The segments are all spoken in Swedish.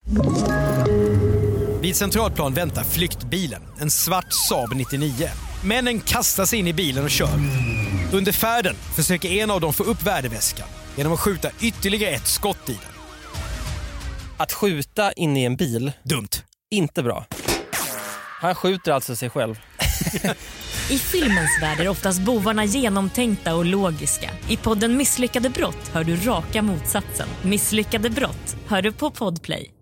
Vid Centralplan väntar flyktbilen, en svart Saab 99. Männen kastar sig in i bilen och kör. Under färden försöker en av dem få upp värdeväskan genom att skjuta ytterligare ett skott i den. Att skjuta in i en bil, Dumt. inte bra. Han skjuter alltså sig själv. I filmens värld är oftast bovarna genomtänkta och logiska. I podden Misslyckade brott hör du raka motsatsen. Misslyckade brott hör du på Podplay.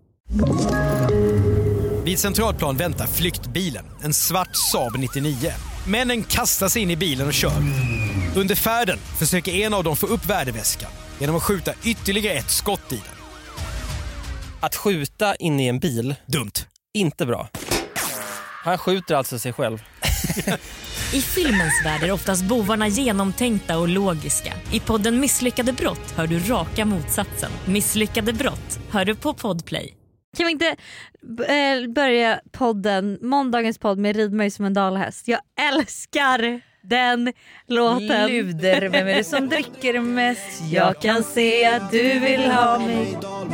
Vid Centralplan väntar flyktbilen, en svart Saab 99. Männen kastar sig in i bilen och kör. Under färden försöker en av dem få upp värdeväskan genom att skjuta ytterligare ett skott i den. Att skjuta in i en bil, Dumt. inte bra. Han skjuter alltså sig själv. I filmens värld är oftast bovarna genomtänkta och logiska. I podden Misslyckade brott hör du raka motsatsen. Misslyckade brott hör du på Podplay. Kan vi inte börja måndagens podd med Rid mig som en dalhäst? Jag älskar den låten. Luder, vem är det som dricker mest? Jag kan se att du vill ha mig.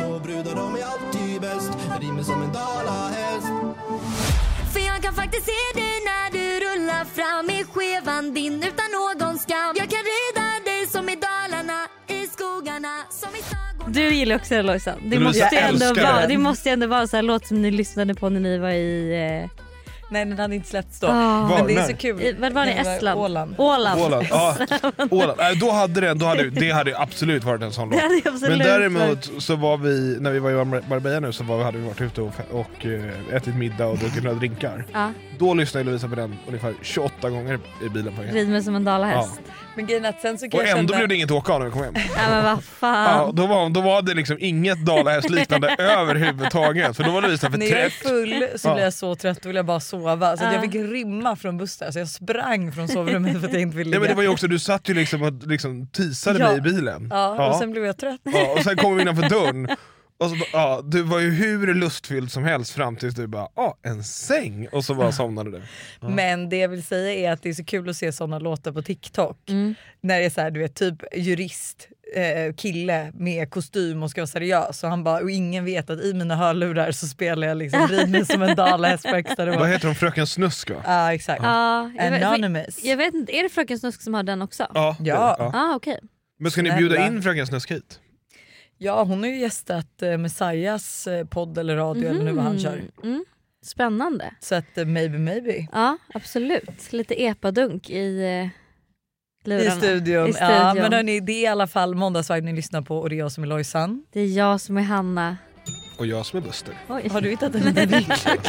För jag kan faktiskt se dig när du rullar fram i skevan din utan någon skam. Jag kan rida dig som i Dalarna, i skogarna, som i sagorna. Du gillar också den, Lojsan. Det måste ändå vara så här låt som ni lyssnade på när ni var i... Nej, den hade inte släppts då. Men det är så kul. Vad var det? Estland? Åland. Ja, Åland. Det hade absolut varit en sån låt. Men däremot så var vi, när vi var i Marbella nu, så hade vi varit ute och ätit middag och druckit några drinkar. Då lyssnade Lovisa på den ungefär 28 gånger i bilen på Rid mig som en dalahäst. Men grejen att sen så kan och ändå blev det inget åka av när vi kom hem. Ja, men vad fan. Då var det liksom inget dalahästliknande överhuvudtaget. För då var Lovisa för när jag är trött. full så blir jag så trött och vill jag bara sova. Så att jag fick rymma från bussen. Så jag sprang från sovrummet för att jag inte ville ligga. Men det var ju också, du satt ju liksom och teasade mig i bilen. Ja, och sen blev jag trött. Ja, och sen kom vi innanför dörren. Och så, du var ju hur lustfylld som helst fram tills du bara, en säng. Och så bara somnade du. Men det jag vill säga är att det är så kul att se såna låtar på TikTok. När det är så här, du vet, typ jurist, kille med kostym och ska vara seriös. Och han bara, och ingen vet att i mina hörlurar så spelar jag liksom Rid mig som en dalahäst på högsta nivå. Vad heter de? Fröken Snusk, va? Ja, exakt. Anonymous. Jag vet inte, är det Fröken Snusk som har den också? Ja. Okej. Men ska ni bjuda in Fröken Snusk hit? Ja, hon har ju gästat Messiahs podd eller radio eller nu vad han kör. Spännande. Så att maybe. Ja, absolut. Lite epadunk i lurarna. I studion. Ja, men hörni, det är i alla fall måndagsvibe ni lyssnar på och det är jag som är Lojsan. Det är jag som är Hanna. Och jag som är Buster. Oj. Har du hittat en liten vinklok?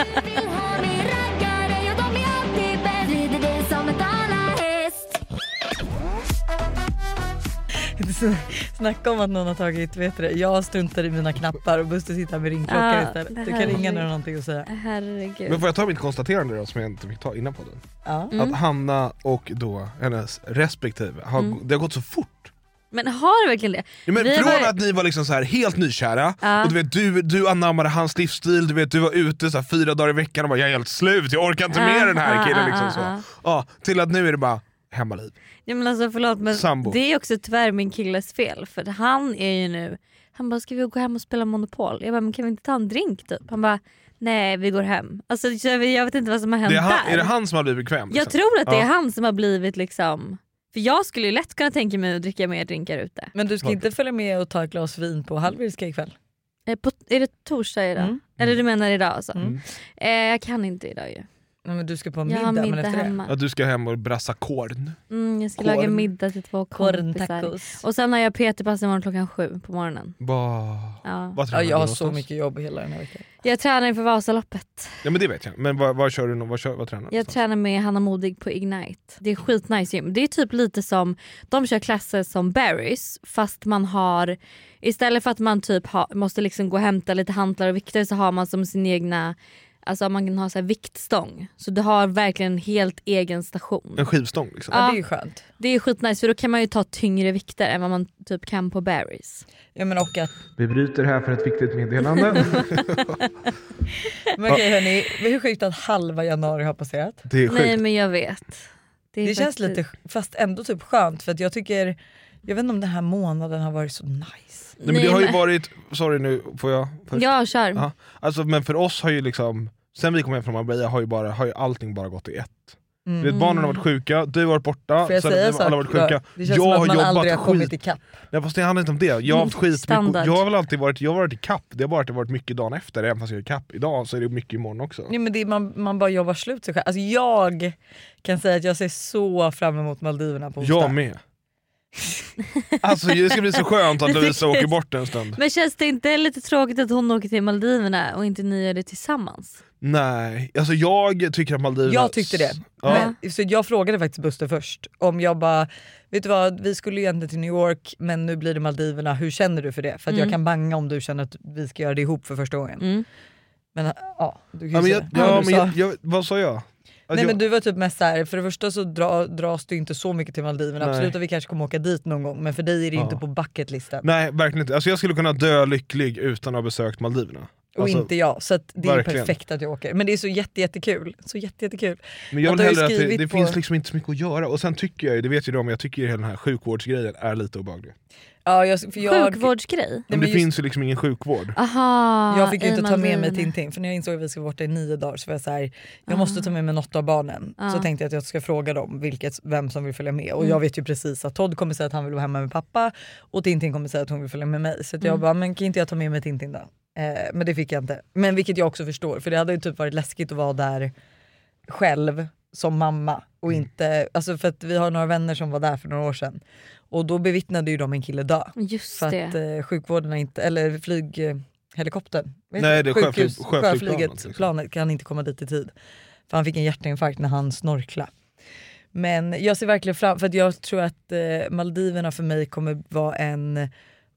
Snacka om att någon har tagit, vet du, jag struntar i mina knappar och Buster sitter med ringklockan istället. Du kan ringa när du har någonting att säga. Herregud. Men får jag ta mitt konstaterande då, som jag inte fick ta innan på den? Ja. Att Hanna och då hennes respektive det har gått så fort. Men har det verkligen det? Ja, men från att ni var liksom så här helt nykära och du vet, du anammade hans livsstil, du vet, du var ute så här 4 dagar i veckan och bara, jag är helt slut, jag orkar inte med den här killen liksom så. Ja, till att nu är det bara hemmaliv. Ja, men alltså förlåt, men Sambo. det är också tyvärr min killes fel. För han är ju nu, han bara, ska vi gå hem och spela Monopol? Jag bara, men kan vi inte ta en drink typ? Han bara, nej vi går hem. Alltså jag vet inte vad som har hänt där. Är det han som har blivit bekväm? Liksom? Jag tror att det är han som har blivit liksom. För jag skulle ju lätt kunna tänka mig att dricka mer drinkar ute. Men du ska inte följa med och ta ett glas vin på Hallwylska ikväll? Är det torsdag idag? Eller du menar idag alltså? Jag kan inte idag ju. Men du ska på middag, men efter hemma. Ja, du ska hem och brassa korn. Jag ska laga middag till 2 kompisar. Och sen har jag PT-pass imorgon klockan 7 på morgonen. Jag har så mycket jobb hela den här veckan. Jag tränar inför Vasaloppet. Ja, men det vet jag. Men vad kör du nu? Vad tränar du? Jag tränar med Hanna Modig på Ignite. Det är skitnice gym. Det är typ lite som, de kör klasser som Barry's, fast man har, istället för att man typ måste liksom gå och hämta lite hantlar och vikter, så har man som sin egna, alltså man kan ha så här viktstång. Så du har verkligen en helt egen station. En skivstång liksom. Ja, det är ju skönt. Det är skitnice, för då kan man ju ta tyngre vikter än vad man typ kan på Barry's. Ja, men och att... Vi bryter här för ett viktigt meddelande. Men okej hörni, hur sjukt att halva januari har passerat? Det är sjukt. Nej, men jag vet. Det känns lite, fast ändå typ skönt, för att jag tycker, jag vet inte om den här månaden har varit så nice. Nej, men det har ju varit, sorry nu får jag först. Ja, kör. Aha. Alltså, men för oss har ju liksom, sen vi kom hem från Marbella har ju allting bara gått i ett. Barnen har varit sjuka, du har varit borta, så alla har varit sjuka. Det känns som att man aldrig har kommit i kapp. Ja, fast det handlar inte om det. Jag har haft skitmycket. Jag har väl alltid varit i kapp. Det har bara varit mycket dagen efter. Även fast jag är i kapp idag så är det mycket imorgon också. Ja, men det är, man bara jobbar slut sig själv. Alltså jag kan säga att jag ser så fram emot Maldiverna på onsdag. Jag med. Alltså det ska bli så skönt att Lovisa åker bort en stund. Men känns det inte lite tråkigt att hon åker till Maldiverna och inte ni gör det tillsammans? Nej, alltså jag tycker att Maldiverna... Jag tyckte det. Ja. Men, så jag frågade faktiskt Buster först om jag bara, vet du vad, vi skulle ju egentligen till New York men nu blir det Maldiverna, hur känner du för det? För att jag kan banga om du känner att vi ska göra det ihop för första gången. Men ja, du kan ju vad sa jag? Nej men du var typ mest såhär, för det första så dras du inte så mycket till Maldiverna. Nej. Absolut att vi kanske kommer åka dit någon gång, men för dig är det inte på bucketlisten. Nej, verkligen inte. Alltså jag skulle kunna dö lycklig utan att ha besökt Maldiverna. Och alltså, inte jag, så att det är verkligen perfekt att jag åker. Men det är så jättekul. Så jättekul. Men jag vill hellre att det finns liksom inte så mycket att göra. Och sen tycker jag, det vet ju de, jag tycker hela den här sjukvårdsgrejen är lite obehaglig. Ja, sjukvårdsgrej? Men det finns ju liksom ingen sjukvård. Aha, jag fick ju inte ta med mig Tintin, för när jag insåg att vi ska vara borta i 9 dagar så var jag så här, jag måste ta med mig något av barnen. Så tänkte jag att jag ska fråga dem vem som vill följa med. Och jag vet ju precis att Todd kommer säga att han vill vara hemma med pappa och Tintin kommer säga att hon vill följa med mig. Så att jag bara, men kan inte jag ta med mig Tintin då? Men det fick jag inte. Men vilket jag också förstår, för det hade ju typ varit läskigt att vara där själv som mamma och inte, alltså för att vi har några vänner som var där för några år sedan och då bevittnade ju de en kille dö. Just för det. att sjukvården inte, eller helikoptern, nej det är sjöflyget liksom. Planet kan inte komma dit i tid för han fick en hjärtinfarkt när han snorklade. Men jag ser verkligen fram, för att jag tror att Maldiverna för mig kommer vara en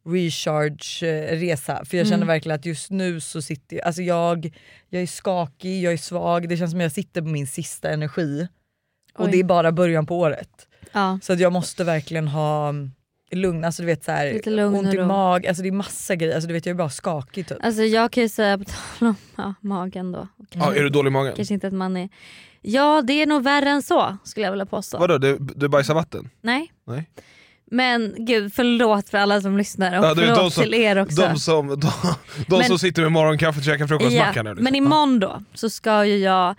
recharge-resa, för jag känner verkligen att just nu så sitter jag, alltså jag är skakig, jag är svag, det känns som att jag sitter på min sista energi. Och det är bara början på året. Så att jag måste verkligen ha lugn, alltså du vet så här, ont i mag, alltså det är massa grejer, alltså du vet jag är bara skakig typ. Alltså jag kan ju säga på tal om magen då. Ja, är du dålig i magen? Kanske inte att man är, ja det är nog värre än så skulle jag vilja påstå. Vadå, du bajsar vatten? Nej. Men gud, förlåt för alla som lyssnar och förlåt till er också. De som sitter med morgonkaffet och käkar frukostmacka nu. Liksom. Men imorgon då så ska ju jag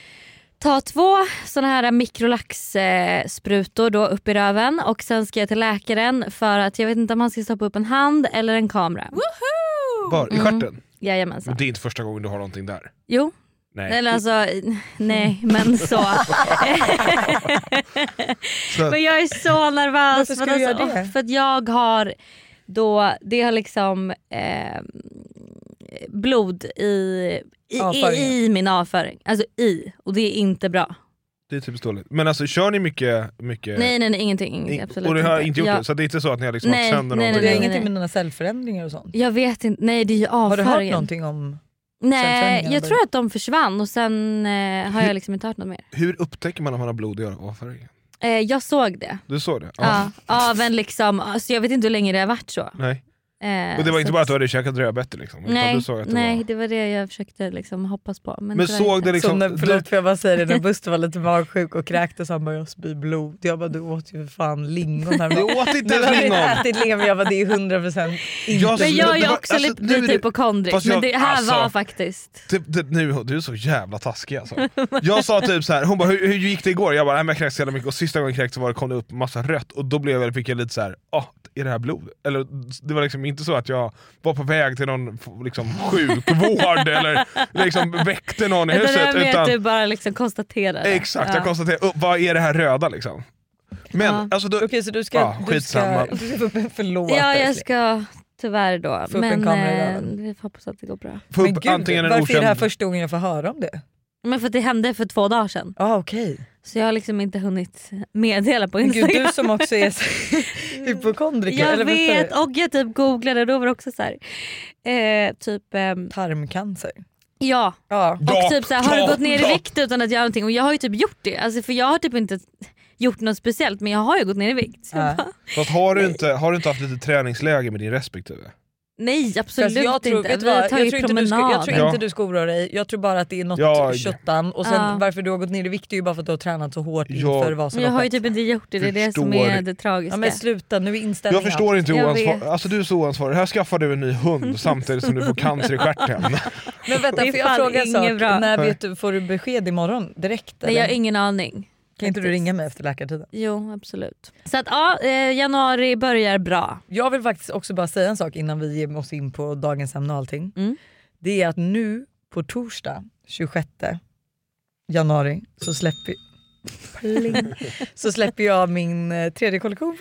ta 2 såna här mikrolaxsprutor då upp i röven och sen ska jag till läkaren för att jag vet inte om man ska stoppa upp en hand eller en kamera. Woho! Var? I stjärten? Jajamensan. Men det är inte första gången du har någonting där. Jo. Nej. Eller alltså, nej men så. Men jag är så nervös. Varför ska du göra det? För att jag har då, det har liksom blod i min avföring. Alltså och det är inte bra. Det är typ dåligt. Men alltså kör ni mycket... Nej, ingenting. Absolut och du har inte gjort det? Så det är inte så att ni har liksom haft sönder någonting? Det är ingenting med några cellförändringar och sånt? Jag vet inte, nej det är ju avföringen. Har du hört någonting om... Nej, jag tror att de försvann och sen har jag liksom inte hört något mer. Hur upptäcker man om man har blod i avföringen? Jag såg det. Du såg det? Ja, av en liksom, alltså jag vet inte hur länge det har varit så. Nej. Och det var inte bara att du hade käkat rödbetor liksom? Nej, du såg att det var det jag försökte liksom hoppas på. Men såg det liksom... Förlåt för jag bara säger det, när Buster var lite magsjuk och kräktes han bara jag spyr blod. Jag bara du åt ju för fan lingon här. Du åt inte ens lingon! Ätit lingon, jag bara det är 100% inte. Men jag är också lite hypokondrisk, men det här var faktiskt... Du är så jävla taskig alltså. Jag sa typ så här, hon bara hur gick det igår? Jag bara jag kräktes jävla mycket och sista gången kräktes kom det upp massa rött och då fick jag lite så här, är det här blod? Eller det var liksom inte så att jag var på väg till någon liksom sjukvård eller liksom väckte någon i huset. Utan du bara liksom konstaterade. Exakt, jag konstaterade, vad är det här röda liksom? Men alltså okej, så du ska förlåt. Ja, jag ska tyvärr då. Få upp en kamera. Vi hoppas att det går bra. Men gud, varför är det här första gången jag får höra om det? Men för att det hände för 2 dagar sedan. Okej. Så jag har liksom inte hunnit meddela på Instagram. Gud, du som också är hypokondriker. Jag vet, och jag typ googlade, då var det också så här, typ tarmcancer. Ja. Och typ så här, har du gått ner i vikt utan att göra någonting? Och jag har ju typ gjort det, alltså, för jag har typ inte gjort något speciellt, men jag har ju gått ner i vikt. Fast har du inte haft lite träningsläge med din respektive? Nej, absolut jag tror, inte. Vet du vad? Jag tror inte du ska oroa dig. Jag tror bara att det är något köttan. Och sen varför du har gått ner i vikt är ju bara för att du har tränat så hårt inför Vasaloppet. Jag har ju typ inte gjort det. Det är det som är det tragiska. Ja, men sluta, nu är inställningen. Jag förstår inte alltså du är så oansvarig. Här skaffar du en ny hund samtidigt som du får cancer i stjärten. Men vänta, för jag frågar en sak. När får du besked imorgon? Direkt? Nej, jag har ingen aning. Kan inte du ringa mig efter läkartiden? Jo, absolut. Så att januari börjar bra. Jag vill faktiskt också bara säga en sak innan vi ger oss in på dagens ämne och allting. Det är att nu på torsdag 26 januari så släpper jag min 3D kollektion.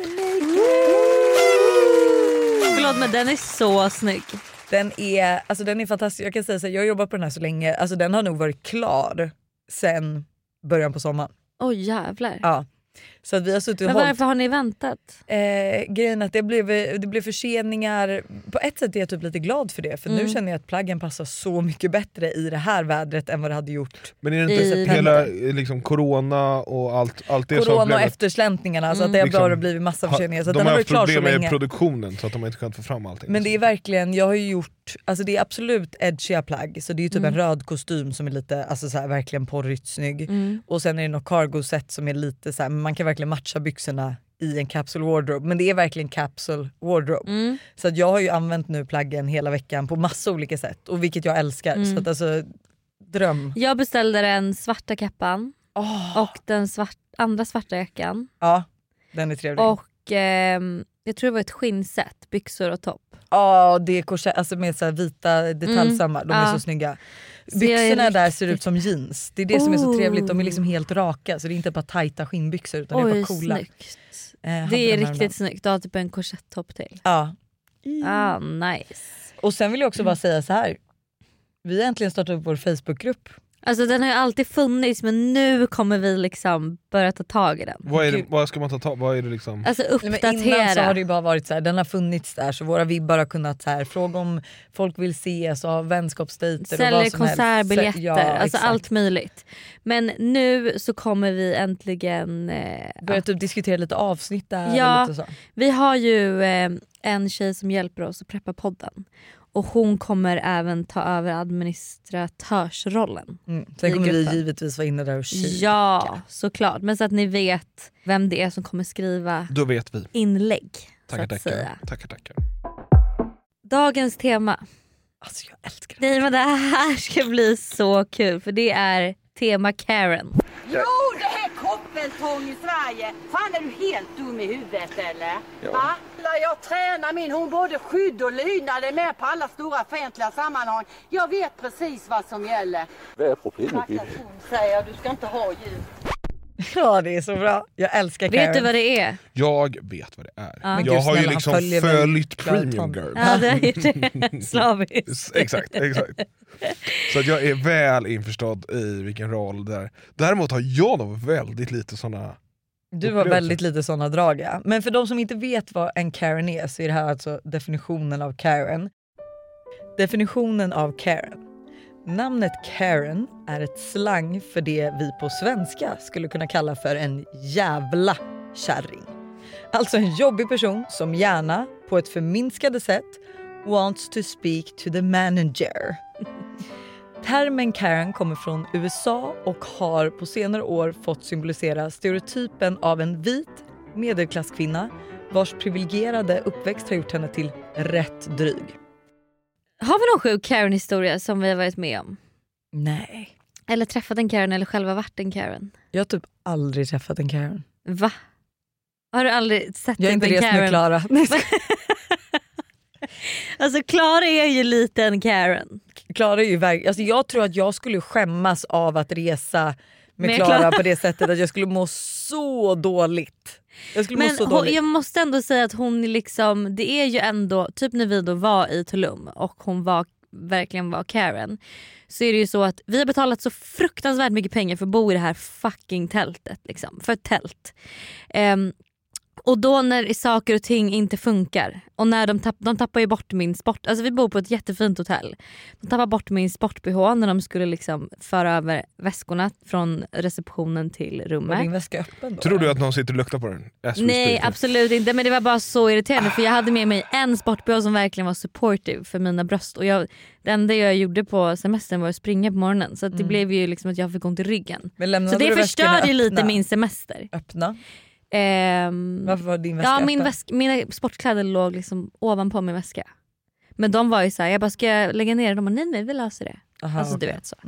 Förlåt, men den är så snygg. Den är fantastisk. Jag kan säga så här, jag har jobbat på den här så länge. Alltså den har nog varit klar sen början på sommaren. Oj jävlar. Ja. Så att vi har suttit och men varför har ni väntat? Grejen att det blev förseningar. På ett sätt är jag typ lite glad för det. För nu känner jag att plaggen passar så mycket bättre i det här vädret än vad det hade gjort. Men är det inte hela liksom, corona och allt det corona som och efterslänningarna så att det har bara blivit massa förseningar. Så de den har varit klar problem så länge. med produktionen så att de inte kunnat få fram allting. Men det är verkligen, jag har ju gjort, alltså det är absolut edgiga plagg. Så det är ju typ en röd kostym som är lite, alltså så här, verkligen porrigt snygg. Och sen är det något cargo set som är lite så här, man kan verkligen matcha byxorna i en capsule wardrobe. Men det är verkligen capsule wardrobe. Så att jag har ju använt nu plaggen hela veckan på massa olika sätt. Och vilket jag älskar. Så att alltså, dröm. Jag beställde den svarta kappan. Och den andra svarta jackan. Ja, den är trevlig. Och jag tror det var ett skinnset, byxor och topp. Ja, det är korsett, alltså med så här vita detaljsamma. De är så snygga. Byxorna där ser ut som jeans. Det är det som är så trevligt. De är liksom helt raka. Så det är inte bara tajta skinnbyxor utan det är bara coola. Snyggt. Det är riktigt snyggt. Du har typ en korsetttopp till. Ja. Nice. Och sen vill jag också bara säga så här. Vi har äntligen startat upp vår Facebookgrupp. Alltså den har ju alltid funnits men nu kommer vi liksom börja ta tag i den. Vad ska man ta tag? Vad är det liksom? Alltså uppdatera. Men innan så har det ju bara varit så här, den har funnits där så våra vibbar har kunnat så här, fråga om folk vill ses och ha vänskapsdejter och vad som konsertbiljetter, helst. alltså allt möjligt. Men nu så kommer vi äntligen börja typ diskutera lite avsnitt där. Ja, lite så. Vi har ju en tjej som hjälper oss att preppa podden. Och hon kommer även ta över administratörsrollen. Sen kommer vi givetvis vara inne där och kika. Ja, såklart. Men så att ni vet vem det är som kommer skriva Då vet vi. Inlägg. Tackar. Dagens tema. Alltså jag älskar det. Nej, men det här ska bli så kul. För det är tema Karen. Jo, det här koppeltång i Sverige. Fan, är du helt dum i huvudet eller? Ja. Va? Jag tränar min, hon både skydd och lydnad är med på alla stora offentliga sammanhang. Jag vet precis vad som gäller. Vad är problemet? Stackars hon säger, du ska inte ha ljud. Ja, det är så bra. Jag älskar Karen. Vet du vad det är? Jag vet vad det är. Ja. Jag har ju liksom följt Premium Girl. Ja, det är slaviskt. Exakt. Så att jag är väl införstådd i vilken roll det är. Däremot har jag nog väldigt lite såna. Du har väldigt lite såna drag, ja. Men för de som inte vet vad en Karen är så är det här alltså definitionen av Karen. Definitionen av Karen. Namnet Karen är ett slang för det vi på svenska skulle kunna kalla för en jävla kärring. Alltså en jobbig person som gärna på ett förminskande sätt wants to speak to the manager. Termen Karen kommer från USA och har på senare år fått symbolisera stereotypen av en vit medelklasskvinna vars privilegierade uppväxt har gjort henne till rätt dryg. Har vi någon sjuk Karen-historia som vi har varit med om? Nej. Eller träffat en Karen eller själva varit en Karen? Jag har typ aldrig träffat en Karen. Va? Har du aldrig sett jag en Karen? Jag är inte rest med Klara. Alltså Klara är ju lite en Karen. Klara är ju alltså jag tror att jag skulle skämmas av att resa med Klara på det sättet att jag skulle må så dåligt. Jag måste ändå säga att hon liksom, det är ju ändå typ när vi då var i Tulum och hon verkligen var Karen, så är det ju så att vi har betalat så fruktansvärt mycket pengar för att bo i det här fucking tältet liksom, för ett tält. Och då när saker och ting inte funkar och när de tappar ju bort min sport, alltså vi bor på ett jättefint hotell. De tappar bort min sport-BH när de skulle liksom föra över väskorna från receptionen till rummet. Var din väska öppen då? Tror du att någon sitter och luktar på den? Nej, absolut inte, men det var bara så irriterande för jag hade med mig en sport-BH som verkligen var supportive för mina bröst och det enda jag gjorde på semestern var att springa på morgonen så att det blev ju liksom att jag fick ont i ryggen. Så det förstörde ju lite min semester. Öppna? Varför var din väska öppen? Mina sportkläder låg liksom ovanpå min väska. Men de var ju såhär, jag bara ska jag lägga ner det? De bara nej vi löser det. Aha, alltså okay. du vet så.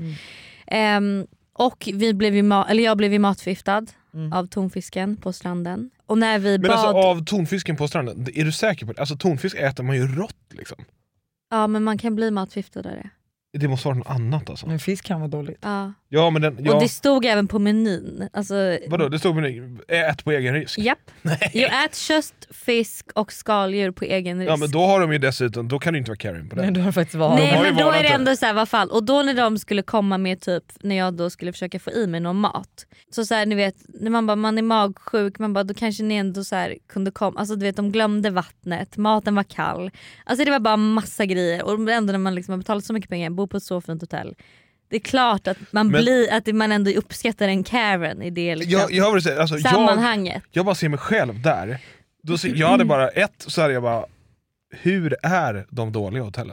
Och jag blev ju matförgiftad av tonfisken på stranden. Och när vi Men alltså av tonfisken på stranden, är du säker på det? Alltså tonfisk äter man ju rått liksom. Ja men man kan bli matförgiftad av det. Det måste vara något annat alltså. Men fisk kan vara dåligt. Ja. Men och det stod även på menyn. Alltså, vadå? Det stod på menyn? Ät på egen risk? Japp. Jag ät kött, fisk och skaldjur på egen risk. Ja men då har de ju dessutom, då kan du inte vara Karen på det. Nej, du har faktiskt varit. Nej men då är det ändå såhär, vad fan. Och då när de skulle komma med typ, när jag då skulle försöka få i mig någon mat. Så såhär ni vet, när man är magsjuk, man bara då kanske ni ändå såhär kunde komma. Alltså du vet de glömde vattnet, maten var kall. Alltså det var bara massa grejer. Och ändå när man liksom har betalat så mycket pengar, bor på ett så fint hotell. Det är klart att man ändå uppskattar en Karen i det liksom, jag vill säga, alltså, sammanhanget. Jag bara ser mig själv där. Jag hade bara så hade jag bara, hur är de dåliga hotellen?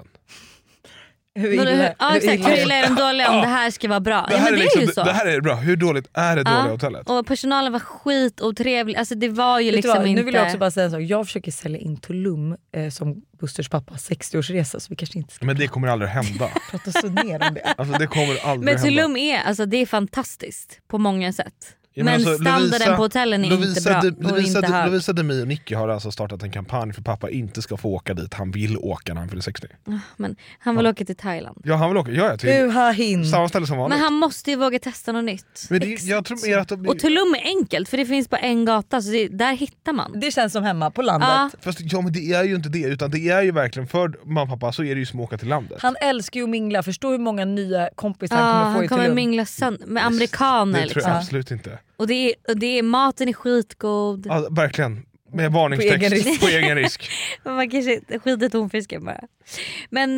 Hur illa är de dåliga om det här ska vara bra? Det här, men det liksom, är ju så. Det här är bra, hur dåligt är det dåliga hotellet? Och personalen var skitotrevlig, alltså det var ju liksom inte... Nu vill jag också bara säga en sak, jag försöker sälja in Tulum som Busters pappa 60-årsresa så vi kanske inte ska... Men det kommer aldrig hända. Prata så ner om det. Alltså det kommer aldrig men Tulum hända. är, alltså det är fantastiskt på många sätt. Ja, men alltså, standarden på hotellen är inte bra. Lovisa Demi och Nicky har alltså startat en kampanj för pappa inte ska få åka dit. Han vill åka när han fyller 60. Men han vill åka till Thailand. Ja han vill åka till samma ställe som vanligt. Men han måste ju våga testa något nytt. Men jag tror mer att det blir... Och Tulum är enkelt för det finns bara en gata så där hittar man. Det känns som hemma på landet. Fast men det är ju inte det, utan det är ju verkligen för mamma och pappa så är det ju som att åka till landet. Han älskar ju att mingla, förstå hur många nya kompisar han kommer få i Tulum. Han kommer mingla med amerikaner. Det tror jag absolut inte. Och det är maten är skitgod. Ja, verkligen. Med varningstext på egen risk. Man kanske skiter tonfisken bara. Men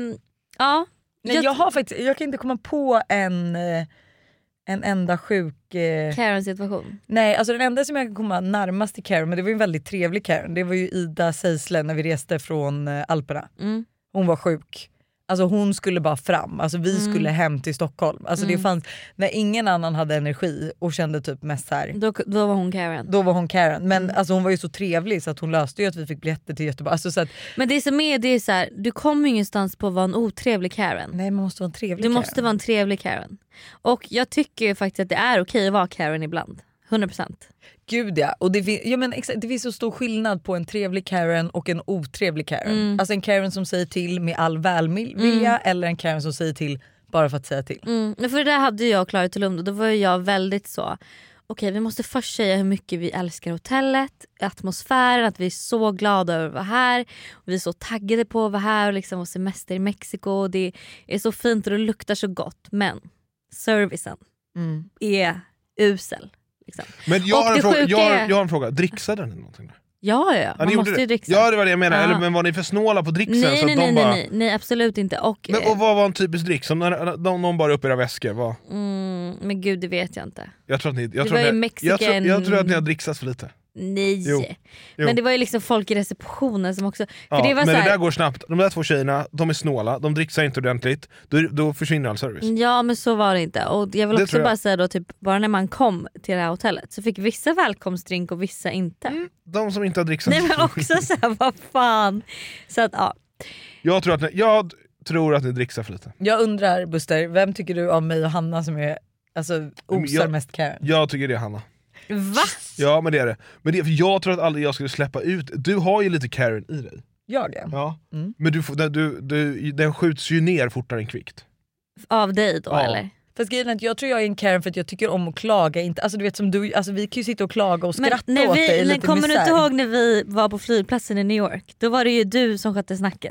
ja. Nej, jag kan inte komma på en enda sjuk Karen-situation. Nej, alltså den enda som jag kan komma närmast till Karen, men det var ju en väldigt trevlig Karen. Det var ju Ida Seisle när vi reste från Alperna. Hon var sjuk. Alltså hon skulle bara fram, alltså vi skulle hem till Stockholm. Alltså det fanns, när ingen annan hade energi och kände typ mest här. Då var hon Karen. Då var hon Karen, men alltså hon var ju så trevlig så att hon löste ju att vi fick biljetter till Göteborg. Alltså, så att, men det som är, det är så här, du kommer ju ingenstans på att vara en otrevlig Karen. Nej, man måste vara en trevlig Karen. Måste vara en trevlig Karen. Och jag tycker ju faktiskt att det är okej att vara Karen ibland. 100%. Gud ja, och det finns så stor skillnad på en trevlig Karen och en otrevlig Karen. Alltså en Karen som säger till med all välvilja eller en Karen som säger till bara för att säga till. För det där hade jag och Klara Tulum, då var jag väldigt så okej, vi måste först säga hur mycket vi älskar hotellet, atmosfären, att vi är så glada över att vara här och vi är så taggade på att vara här och liksom vår semester i Mexiko och det är så fint och det luktar så gott, men servicen är usel. Liksom. Men jag har en fråga, dricksade ni någonting? Ja, man måste ju dricksa. Ja, det var det jag menade. Eller, men var ni för snåla på dricksen? Nej, absolut inte. Och vad var en typisk drick? Som när någon bara upp era väskor? Vad? Men gud, det vet jag inte. Jag tror att ni har dricksat för lite. Nej. Jo. Men det var ju liksom folk i receptionen som också... För det var men det där går snabbt. De där två tjejerna, de är snåla. De dricksar inte ordentligt. Då försvinner all service. Ja, men så var det inte. Och jag vill också bara säga då, typ, bara när man kom till det här hotellet så fick vissa välkomstdrink och vissa inte. De som inte har dricksat. Nej, men också såhär, vad fan. Så att, ja. Jag tror att ni dricksar för lite. Jag undrar, Buster, vem tycker du av mig och Hanna som är osar mest Karen? Jag tycker det är Hanna. Va? Ja, men det är det. Men för jag tror att aldrig jag skulle släppa ut. Du har ju lite Karen i dig. Jag det? Ja. Men den skjuts ju ner fortare än kvickt. Av dig då, eller? Fast jag tror jag är en Karen för att jag tycker om att klaga. Inte, alltså du vet som du, alltså vi kan ju sitta och klaga och skratta åt dig lite. Kommer du inte ihåg när vi var på flygplatsen i New York? Då var det ju du som skötte snacket.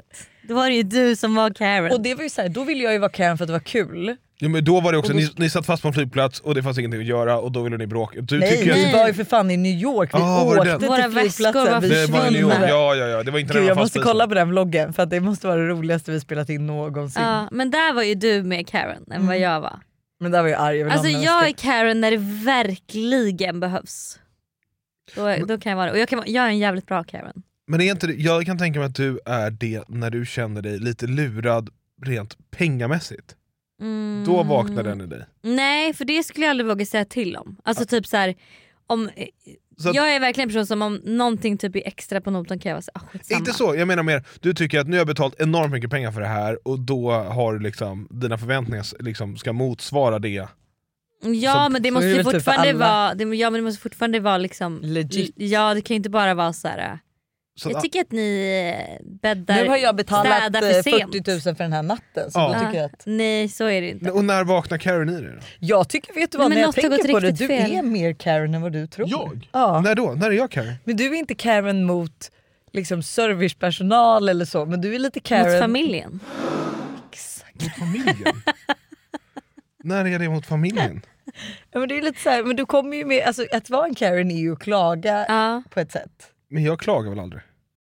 Då var det ju du som var Karen. Och det var ju så här, då ville jag ju vara Karen för att det var kul. Ja, men då var det också, ni satt fast på en flygplats och det fanns ingenting att göra och då ville ni bråka. Vi var ju för fan i New York, vi åkte till våra flygplatsen. Det var i New York, ja. Det var inte. Gud, jag måste kolla på den vloggen för att det måste vara det roligaste vi spelat in någonsin. Ja, men där var ju du med Karen än vad jag var. Men där var ju arg. Alltså jag är Karen när det verkligen behövs. Då kan jag vara det. Och jag är en jävligt bra Karen. Men är inte det, jag kan tänka mig att du är det när du känner dig lite lurad rent pengamässigt. Då vaknar den i dig. Nej, för det skulle jag aldrig våga säga till om. Alltså typ så här, jag är verkligen en person som om någonting typ är extra på notan kan jag vara så skitsamma. Inte så, jag menar mer, du tycker att nu har jag betalt enormt mycket pengar för det här och då har du liksom, dina förväntningar liksom ska motsvara det. Ja, men det måste ju fortfarande vara, det måste fortfarande vara liksom legit. Ja, det kan ju inte bara vara så här. Jag tycker att ni bäddar. Nu har jag betalat för 40 000 för den här natten. Så då tycker jag att... Nej, så är det inte. Och när vaknar Karen i det då? Jag tycker, vet du vad, men när jag tänker på det, du fel. är mer Karen än vad du tror. Jag? Ja. När då? När är jag Karen? Men du är inte Karen mot liksom servicepersonal eller så, men du är lite Karen mot familjen. Exakt. Mot familjen? När är det mot familjen? Ja, men det är lite så här, men du kommer ju med, alltså, att vara en Karen är ju att klaga på ett sätt. Men jag klagar väl aldrig?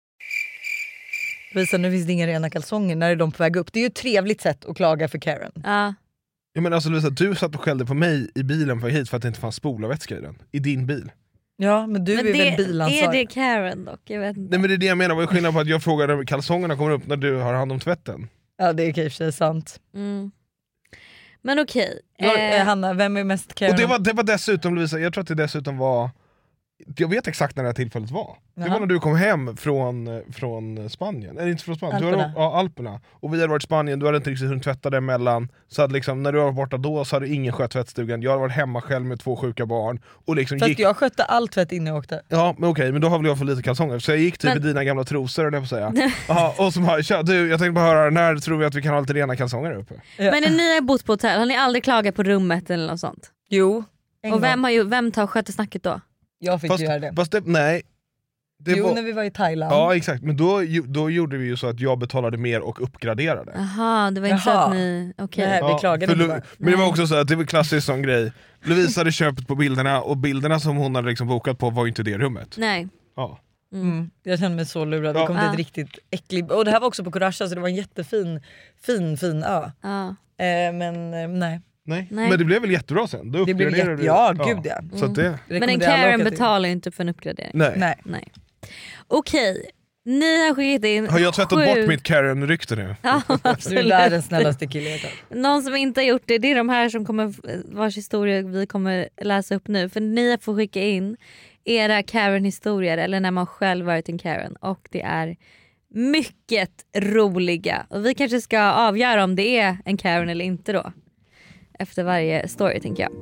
Visa, nu finns det inga rena kalsonger, när är de på väg upp? Det är ju ett trevligt sätt att klaga för Karen. Ja. Jag menar alltså Lisa, du satt och skällde på mig i bilen för hit för att det inte fanns spolarvätska i den. I din bil. Ja, men du är väl bilansvarig. Är det Karen dock? Jag vet inte. Nej, men det är det jag menar, vad är skillnaden på att jag frågar när kalsongerna kommer upp när du har hand om tvätten? Ja, det är kanske sig sant. Men okej. Hanna, vem är mest Karen? Och det var dessutom, Lovisa, jag tror att det dessutom var, jag vet exakt när det här tillfället var. Det var när du kom hem från Spanien. Eller inte från Spanien, Alperna. Alperna. Och vi hade varit i Spanien, du hade inte riktigt hunnit tvätta det emellan. Så att liksom, när du var borta då så hade ingen skött tvättstugan. Jag hade varit hemma själv med 2 sjuka barn. Och liksom Fast jag skötte all tvätt innan jag åkte. Ja, men okej, men då har väl jag för lite kalsonger. Så jag gick typ i dina gamla trosor, eller på att säga. Aha, och så bara, du, jag tänkte bara höra, när tror vi att vi kan ha lite rena kalsonger uppe? Ja. Men när ni har bott på hotell, har ni aldrig klagat på rummet eller något sånt? Jo. Och vem tar sköter snacket då? Jag fick göra det. Fast nej. När vi var i Thailand. Ja, exakt. Men då gjorde vi ju så att jag betalade mer och uppgraderade. Jaha, det var inte så att ni... Okay. Nej, vi klagade inte. Men det var också så att det var klassiskt sån grej. Lovisa hade köpt på bilderna och bilderna som hon hade liksom bokat på var ju inte det rummet. Nej. Ja. Jag kände mig så lurad. Det kom dit riktigt äcklig. Och det här var också på Courage, så det var en jättefin fin ö. Men nej. Nej, men det blev väl jättebra sen? Då det blev gud ja. Så att det... Men en Karen betalar ju inte för en uppgradering. Nej. Okej, ni har skickat in. Har jag tvättat bort mitt Karen-rykte nu? Ja, du är världens snällaste kille. Någon som inte har gjort det, det är de här som kommer, vars historia vi kommer läsa upp nu. För ni får skicka in era Karen-historier eller när man själv varit en Karen. Och det är mycket roliga. Och vi kanske ska avgöra om det är en Karen eller inte då. Efter varje story, tänker jag.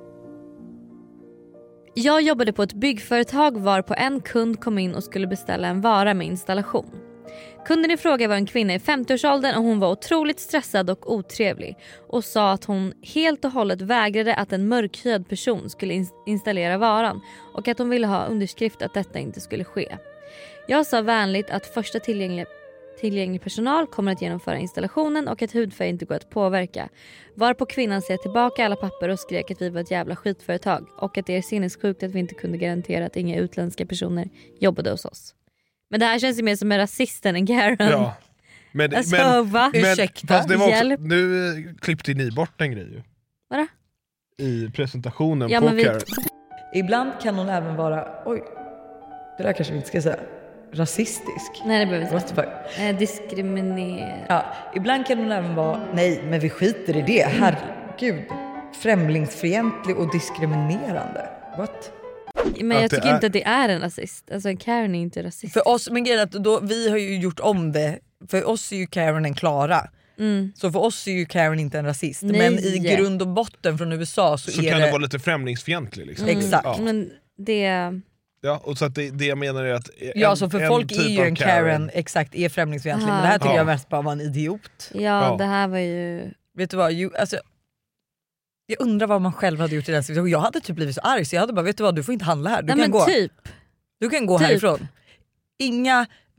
Jag jobbade på ett byggföretag var på en kund kom in och skulle beställa en vara med installation. Kunden i fråga var en kvinna i 50-årsåldern och hon var otroligt stressad och otrevlig och sa att hon helt och hållet vägrade att en mörkhyad person skulle installera varan och att hon ville ha underskrift att detta inte skulle ske. Jag sa vänligt att första tillgänglig personal kommer att genomföra installationen och att hudfärg inte går att påverka. Varpå kvinnan ser tillbaka alla papper och skrek att vi var ett jävla skitföretag och att det är sinnessjukt att vi inte kunde garantera att inga utländska personer jobbade hos oss. Men det här känns ju mer som en rasist än en Karen. Ja. Men ursäkta. Fast det var också, nu klippte ni bort en grej ju. Vadå? I presentationen på Karen. Ibland kan hon även vara, det där kanske vi inte ska säga, rasistisk. Nej, det behöver vi inte. Diskriminera. Ja, ibland kan hon även vara, nej men vi skiter i det, herregud. Främlingsfientlig och diskriminerande. What? Men jag tycker inte att det är en rasist. Alltså en Karen är inte rasist. För oss, men grejen är att då, vi har ju gjort om det. För oss är ju Karen en Klara. Så för oss är ju Karen inte en rasist. Nej. Men i grund och botten från USA så är kan det vara lite främlingsfientlig liksom. Exakt. Ja. Men det... Ja, och så att det jag menar är att så för folk är ju en Karen exakt, är främlingsfientlig. Men det här tycker jag mest bara var en idiot. Ja, det här var ju... Vet du vad, jag undrar vad man själv hade gjort i den situationen. Jag hade typ blivit så arg så jag hade bara, vet du vad, du får inte handla här. Du kan gå. Typ. Du kan gå härifrån. Inga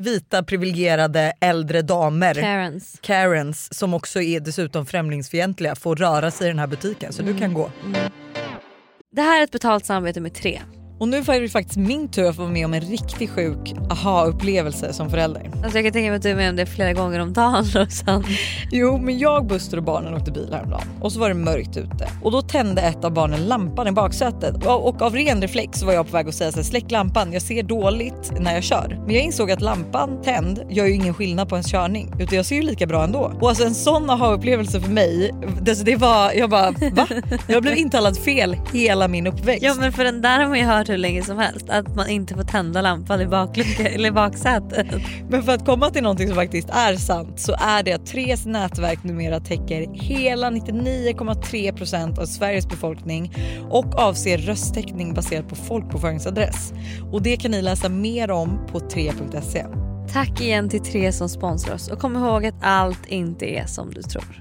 vita privilegierade äldre damer, Karens som också är dessutom främlingsfientliga, får röra sig i den här butiken. Så du kan gå. Det här är ett betalt samarbete med 3. Och nu får det faktiskt min tur att få vara med om en riktigt sjuk aha-upplevelse som förälder. Alltså jag kan tänka mig att du är med om det flera gånger om dagen. Jo, men jag, Buster och barnen åkte bil häromdagen. Och så var det mörkt ute. Och då tände ett av barnen lampan i baksätet. Och av ren reflex var jag på väg att säga så här, släck lampan, jag ser dåligt när jag kör. Men jag insåg att lampan tänd gör ju ingen skillnad på en körning. Utan jag ser ju lika bra ändå. Och alltså en sån aha-upplevelse för mig, det var, jag bara, va? Jag blev intalad fel hela min uppväxt. Ja, men för den där har man ju hört hur länge som helst, att man inte får tända lampan i bakluckan eller baksätet. Men för att komma till någonting som faktiskt är sant, så är det att 3s nätverk numera täcker hela 99,3% av Sveriges befolkning och avser rösttäckning baserat på folkbokföringsadress. Och det kan ni läsa mer om på 3.se. Tack igen till 3 som sponsrar oss, och kom ihåg att allt inte är som du tror.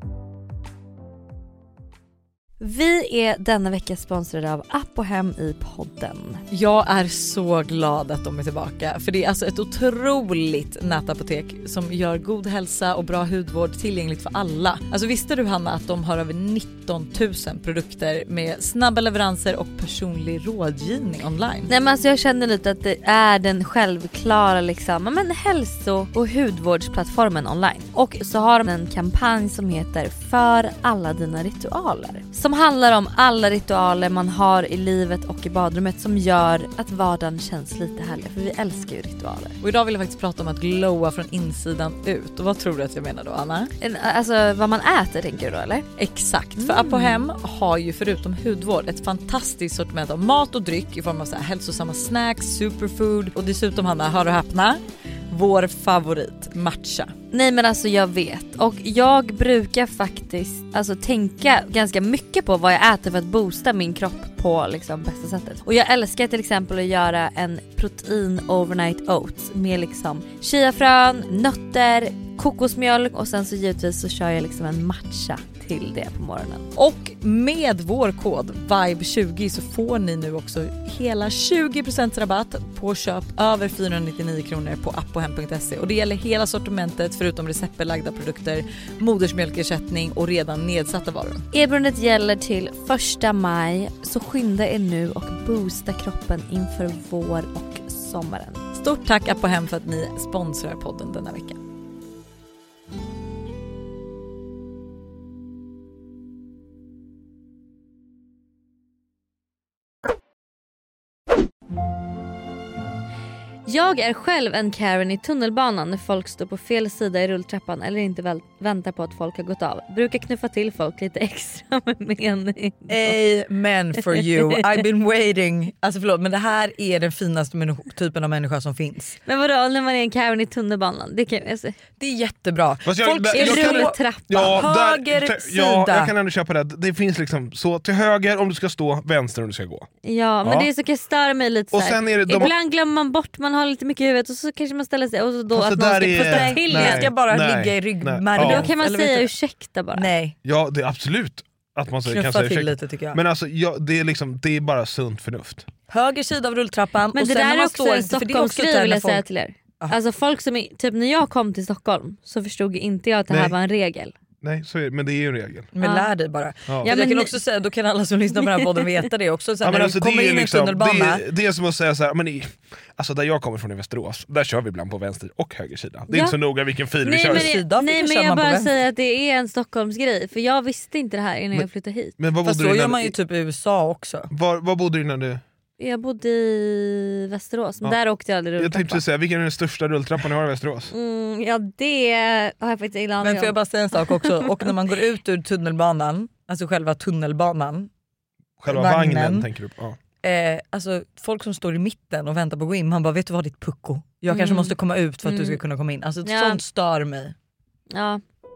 Vi är denna vecka sponsrade av Apohem i podden. Jag är så glad att de är tillbaka. För det är alltså ett otroligt nätapotek som gör god hälsa och bra hudvård tillgängligt för alla. Alltså visste du, Hanna, att de har över 19 000 produkter med snabba leveranser och personlig rådgivning online? Nej, men alltså jag känner lite att det är den självklara hälso- och hudvårdsplattformen online. Och så har de en kampanj som heter För alla dina ritualer. Som handlar om alla ritualer man har i livet och i badrummet som gör att vardagen känns lite härlig. För vi älskar ju ritualer. Och idag vill jag faktiskt prata om att glowa från insidan ut. Och vad tror du att jag menar då, Anna? Alltså vad man äter, tänker du då, eller? Exakt, för Apohem har ju förutom hudvård ett fantastiskt sortiment av mat och dryck i form av så här hälsosamma snacks, superfood och dessutom, Hanna, hör och häpna, vår favorit, matcha. Nej, men alltså jag vet. Och jag brukar faktiskt tänka ganska mycket på vad jag äter för att boosta min kropp på bästa sättet. Och jag älskar till exempel att göra en protein overnight oats med chiafrön, nötter, kokosmjölk och sen så givetvis så kör jag en matcha till det på morgonen. Och med vår kod VIBE20 så får ni nu också hela 20% rabatt på köp över 499 kronor på apohem.se. Och det gäller hela sortimentet förutom receptbelagda produkter, modersmjölkersättning och redan nedsatta varor. Erbjudandet gäller till 1 maj, så skynda er nu och boosta kroppen inför vår och sommaren. Stort tack Apohem för att ni sponsrar podden denna vecka. Jag är själv en Karen i tunnelbanan när folk står på fel sida i rulltrappan eller inte väntar på att folk har gått av. Brukar knuffa till folk lite extra med mening. Amen for you. I've been waiting. Alltså förlåt, men det här är den finaste typen av människa som finns. Men vadå, när man är en Karen i tunnelbanan? Det är jättebra. Folk är rulltrappan. Höger sida. Ja, jag kan ändå köpa det. Det finns så till höger om du ska stå, vänster om du ska gå. Ja, men det är så kan jag störa mig lite. Och sen är det ibland glömmer man bort, man har lite mycket i huvudet och så kanske man ställer sig och så då att man ska pusta till. Det ska bara ligga i ryggmärgen. Då kan man säga ursäkta bara. Nej. Ja, det är absolut att man kan säga ursäkta. Lite, tycker jag. Men alltså, det är bara sunt förnuft. Höger sida av rulltrappan. Men och det sen där man är också en Stockholmsgrej, vill jag säga till er. Alltså folk som typ när jag kom till Stockholm så förstod inte jag att det här var en regel. Nej, men det är ju en regel. Men lär dig bara. Ja. Jag kan också säga, då kan alla som lyssnar på den här podden veta det också. Så när du kommer in i en tunnelbana. Det är som att säga så här, alltså där jag kommer från i Västerås, där kör vi ibland på vänster och höger sida. Det är inte så noga vilken fil vi kör. Nej, men jag bara säger att det är en Stockholmsgrej. För jag visste inte det här innan jag flyttade hit. Men fast så gör man ju typ i USA också. Var bodde du innan du? Jag bodde i Västerås, men där åkte jag aldrig rulltrappa. Jag tänkte säga, vilken är den största rulltrappan ni har i Västerås? Ja, det har jag faktiskt ingen aning om. Men får jag bara säga en sak också? Och när man går ut ur tunnelbanan, alltså själva tunnelbanan, själva vagnen tänker du på? Ja. Alltså folk som står i mitten och väntar på att gå in, man bara, vet du vad, ditt pucko? Jag kanske måste komma ut för att du ska kunna komma in. Alltså sånt stör mig. Ja.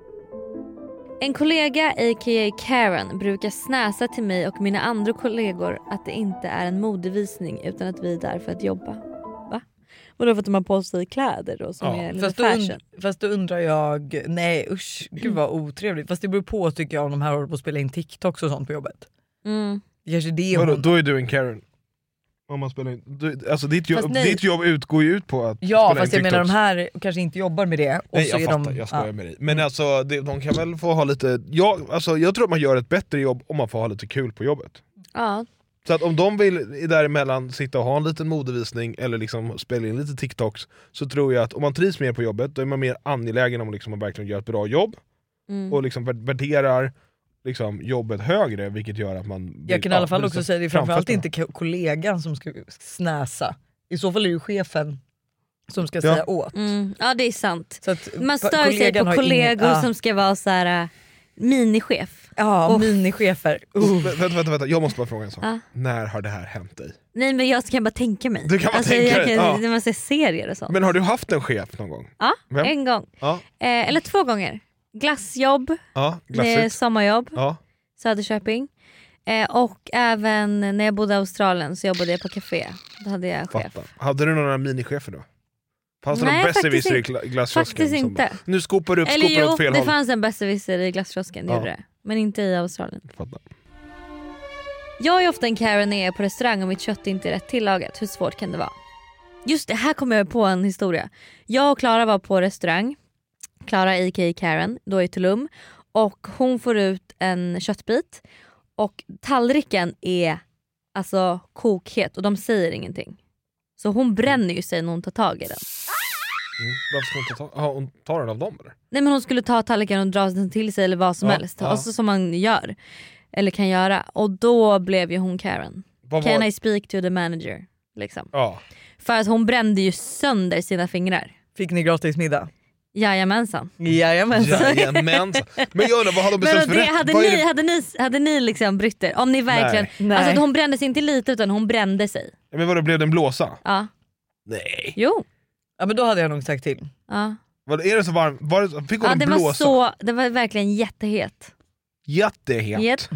En kollega, a.k.a. Karen, brukar snäsa till mig och mina andra kollegor att det inte är en modevisning utan att vi är där för att jobba. Va? Vadå, för att de har på sig kläder då, som är lite fashion? Fast då undrar jag, nej usch, gud vad otrevligt. Fast det beror på, tycker jag, om de här håller på att spela in TikToks och sånt på jobbet. Kanske det då är du en Karen. Om man spelar in. Alltså ditt jobb utgår ju ut på att ja, spela fast in jag menar TikToks. de här kanske inte jobbar med det. Och Nej, så jag är fattar, jag skojar med dig. Men alltså de kan väl få ha lite... jag tror att man gör ett bättre jobb om man får ha lite kul på jobbet. Ja. Så att om de vill däremellan sitta och ha en liten modevisning eller liksom spela in lite TikToks, så tror jag att om man trivs mer på jobbet, då är man mer angelägen om liksom att verkligen göra ett bra jobb och liksom värderar liksom jobbet högre, vilket gör att man... Jag kan i alla fall också säga det är framförallt inte kollegan som ska snäsa. I så fall är det ju chefen som ska säga åt. Ja, det är sant. Så att man stör sig på kollegor som ska vara så här minichef. Ja, minichefer. Vänta, jag måste bara fråga en sak. När har det här hänt dig? Nej, men jag kan bara tänka mig. Du kan bara tänka dig. När man ser serier och sånt. Men har du haft en chef någon gång? Ja, Vem? en gång. Ja. Eller 2 gånger. Glassjobb, sommarjobb, Söderköping. Och även när jag bodde i Australien så jobbade jag på café. Då hade jag chef. Hade du några minichefer då? Fanns det Nej, någon besserwisser i glasskiosken? Faktiskt inte. Nu skopar du upp, eller skopar åt fel det håll. fanns en besserwisser i glasskiosken, gjorde det. Men inte i Australien. Fattar. Jag är ofta en Karen när jag är på restaurang och mitt kött inte är rätt tillagat. Hur svårt kan det vara? Just det, här kommer jag på en historia. Jag och Klara var på restaurang. Klara a.k.a. Karen, då i Tulum. Och hon får ut en köttbit. Och tallriken är alltså kokhet och de säger ingenting. Så hon bränner ju sig när hon tar tag i den. Varför ska hon hon tar den av dem eller? Nej, men hon skulle ta tallriken och dra den till sig eller vad som helst. Alltså som man gör. Eller kan göra. Och då blev ju hon Karen. Can I speak to the manager? Liksom. Ja. För att hon brände ju sönder sina fingrar. Fick ni gratis middag? Jajamensan. Men jag undrar, vad hade de bestämt för rätt? Hade ni liksom brytt er? Om ni verkligen... Nej. Alltså hon brände sig inte lite utan hon brände sig. Men vadå, blev den blåsa? Ja. Nej. Jo. Ja, men då hade jag nog sagt till. Ja. Är det så varm? Fick hon det blåsa? Det var verkligen jättehet. Jättehet.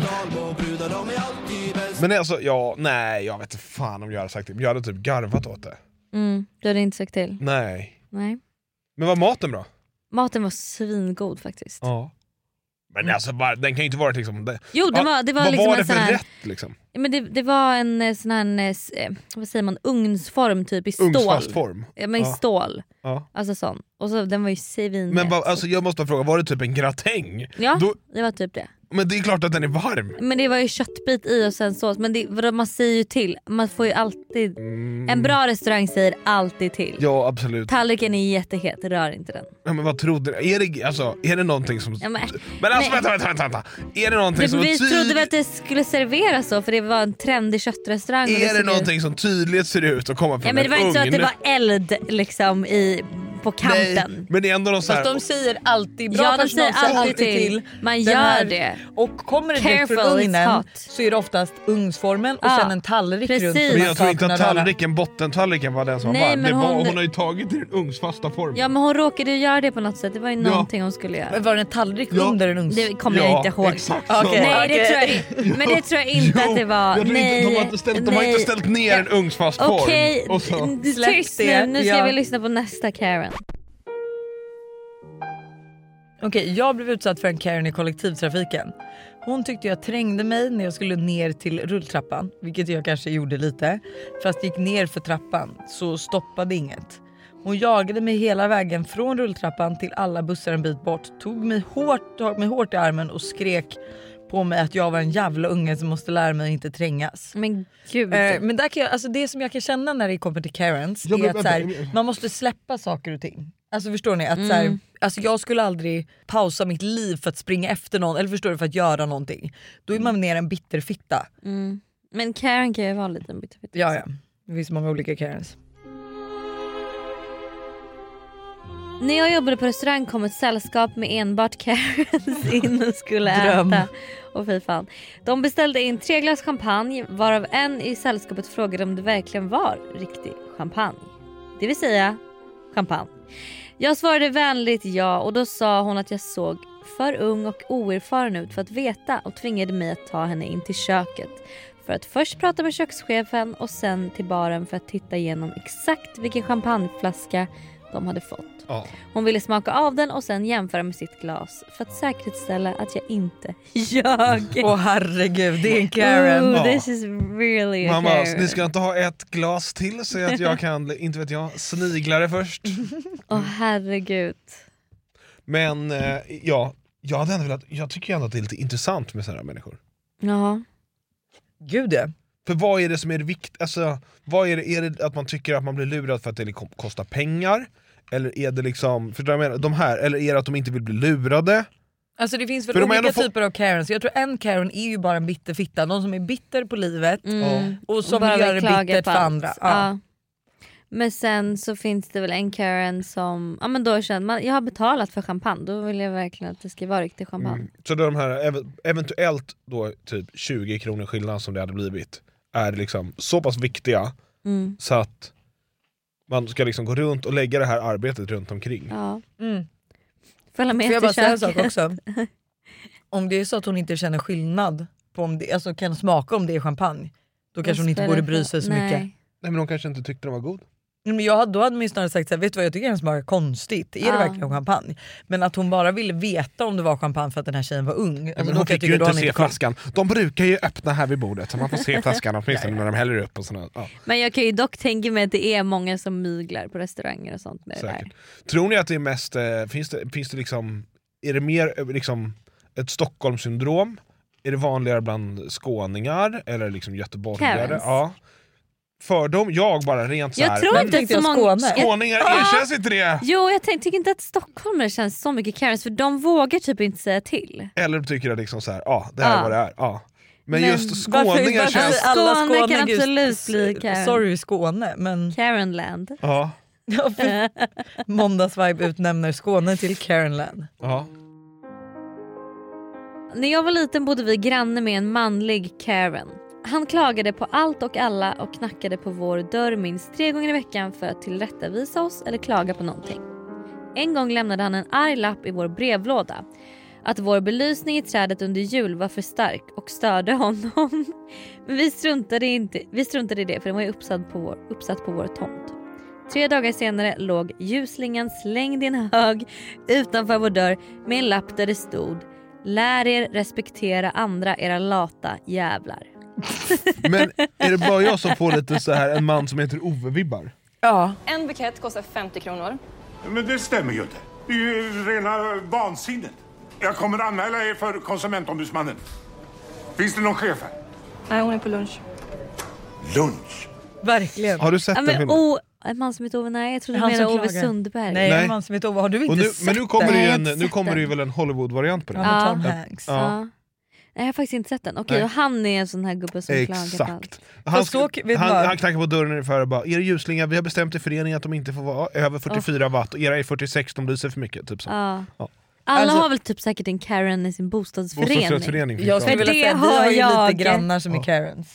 Men alltså, nej, jag vet inte fan om jag hade sagt det. Jag hade typ garvat åt det. Du hade inte sagt till? Nej. Men var maten bra? Maten var svingod faktiskt. Ja. Men alltså, den kan ju inte vara liksom... Jo, det var vad liksom var det en för sån här, rätt liksom? Men det var en sån här, vad säger man, ugnsform typ i stål. Ugnsfast form? Ja, men i stål. Ja. Alltså sån. Och så den var ju svinhet. Men alltså, jag måste fråga, var det typ en gratäng? Ja, det var typ det. Men det är klart att den är varm. Men det var ju köttbit i och sen sås. Men man säger ju till. Man får ju alltid... En bra restaurang säger alltid till. Ja, absolut. Tallriken är jättehet, rör inte den. Ja, men vad trodde du? Är det någonting som... Ja, men alltså vänta. Är det någonting som... Vi trodde väl att det skulle serveras så, för det var en trendig köttrestaurang. Är det någonting som tydligt ser ut att komma från en ugn? Ja, men det var inte så att det var eld liksom på kanten. Nej, men det är ändå någon så här... Fast de säger alltid, bra de säger alltid till. Man gör det. Och kommer det direkt från ugnen så är det oftast ugnsformen och sen en tallrik runt. Men jag tror inte att tallriken, bottentallriken var den som var. Hon har ju tagit det i den ugnsfasta form. Ja, men hon råkade ju göra det på något sätt. Det var ju någonting hon skulle göra. Men var det en tallrik under en ugns? Det kommer jag inte ihåg. Nej, det tror jag. Men det tror jag inte att det var. De har inte ställt ner en ugnsfast form. Okej, tyst nu. Nu ska vi lyssna på nästa Karen. Okej, jag blev utsatt för en Karen i kollektivtrafiken. Hon tyckte jag trängde mig när jag skulle ner till rulltrappan, vilket jag kanske gjorde lite. Fast gick ner för trappan så stoppade inget. Hon jagade mig hela vägen från rulltrappan till alla bussar en bit bort. Tog mig hårt i armen och skrek på mig att jag var en jävla unge som måste lära mig att inte trängas. Men gud. Men där kan jag, alltså det som jag kan känna när det kommer till Karens är att så här, man måste släppa saker och ting. Alltså förstår ni? Att så här, alltså jag skulle aldrig pausa mitt liv för att springa efter någon, eller förstår du, för att göra någonting. Då är man ner en bitterfitta. Men Karen kan ju vara lite en bitterfitta. Ja. Det finns många olika Karens. När jag jobbade på restaurang kom ett sällskap med enbart Karens in och skulle äta. Och fy fan. De beställde in 3 glas champagne, varav en i sällskapet frågade om det verkligen var riktig champagne. Det vill säga champagne. Jag svarade vänligt ja, och då sa hon att jag såg för ung och oerfaren ut för att veta och tvingade mig att ta henne in till köket för att först prata med kökschefen och sen till baren för att titta igenom exakt vilken champagneflaska de hade fått. Ja. Hon ville smaka av den och sen jämföra med sitt glas för att säkerställa att jag inte ljög. Åh herregud, det är en Karen. Ooh, this is really a Mamma, Karen. ni ska inte ha ett glas till så att jag kan, inte vet jag, snigla det först. Herregud. Men jag hade ändå velat, jag tycker ändå att det är lite intressant med sådana här människor. Ja. Gud ja. För vad är det som är det viktigt? Alltså, vad är det att man tycker att man blir lurad för att det kostar pengar? Eller är det liksom, för jag menar, de här, eller är det att de inte vill bli lurade? Alltså det finns väl olika typer av Karens. Jag tror en Karen är ju bara en bitterfitta. Någon som är bitter på livet och som bara gör vill det klaga bittert på för allt. andra. Ja. Men sen så finns det väl en Karen som, ja men då känner man, jag har betalat för champagne, då vill jag verkligen att det ska vara riktig champagne. Så de här eventuellt då typ 20 kronor skillnad som det hade blivit är liksom så pass viktiga så att man ska liksom gå runt och lägga det här arbetet runt omkring. Ja. Följa med Får jag bara till säga en köket. sak också? Om det är så att hon inte känner skillnad på om det, alltså kan smaka om det är champagne, då kanske hon inte borde bry sig så mycket. Nej, men de kanske inte tyckte den var god. Men då hade man ju snarare sagt så här, vet du vad jag tycker den smakar konstigt, är det verkligen champagne? Men att hon bara ville veta om det var champagne för att den här tjejen var ung. Ja, men hon fick ju inte se flaskan. De brukar ju öppna här vid bordet så man får se flaskan åtminstone när de häller upp och sådär. Ja. Men jag kan ju dock tänka mig att det är många som myglar på restauranger och sånt med Säkert. det där. Tror ni att det är mest, finns det liksom, är det mer liksom ett Stockholmssyndrom? Är det vanligare bland skåningar eller liksom göteborgare? Karens. Ja. Fördom, jag bara rent så här. Jag tror inte att så många... Skåningar erkänns inte det. Jo, jag tycker inte att stockholmare känns så mycket Karens, för de vågar typ inte säga till. Eller tycker jag liksom så här, det här är vad det är. Ja. Men just skåningar varför känns... alla Skåne kan just, absolut bli Karen. Sorry Skåne, men... Karenland. Ja. Måndagsvibe utnämner Skåne till Karenland. Ja. När jag var liten bodde vi granne med en manlig Karen. Han klagade på allt och alla och knackade på vår dörr minst 3 gånger i veckan för att tillrättavisa oss eller klaga på någonting. En gång lämnade han en arg lapp i vår brevlåda. Att vår belysning i trädet under jul var för stark och störde honom. Men vi struntade i det, för den var ju uppsatt på vår tomt. 3 dagar senare låg ljusslingan slängd i en hög utanför vår dörr med en lapp där det stod: lär er respektera andra, era lata jävlar. Men är det bara jag som får lite så här en man som heter Ove-vibbar? Ja. En bukett kostar 50 kronor. Men det stämmer ju inte. Det är ju rena vansinnet. Jag kommer anmäla er för konsumentombudsmannen. Finns det någon chef här? Nej, hon är på lunch. Lunch? Verkligen. Har du sett den filmen? En man som heter Ove, nej jag trodde Han du menade som Ove klagar. Sundberg. Nej, en man som heter Ove, har du inte sett men nu kommer den? det ju nu kommer det ju väl en Hollywood-variant på det. Ja, Tom Hanks. Ja. Nej, jag har faktiskt inte sett den. Okej, och han är en sån här gubbe som klagar på allt. Han knackar på dörren ungefär och bara: er ljuslingar, vi har bestämt i föreningen att de inte får vara över 44 watt och era är 46, de lyser för mycket. Typ så. Ja. Ja. Alla har väl typ säkert en Karen i sin bostadsförening. Jag skulle vilja säga, vi har ju lite grannar som är Karens.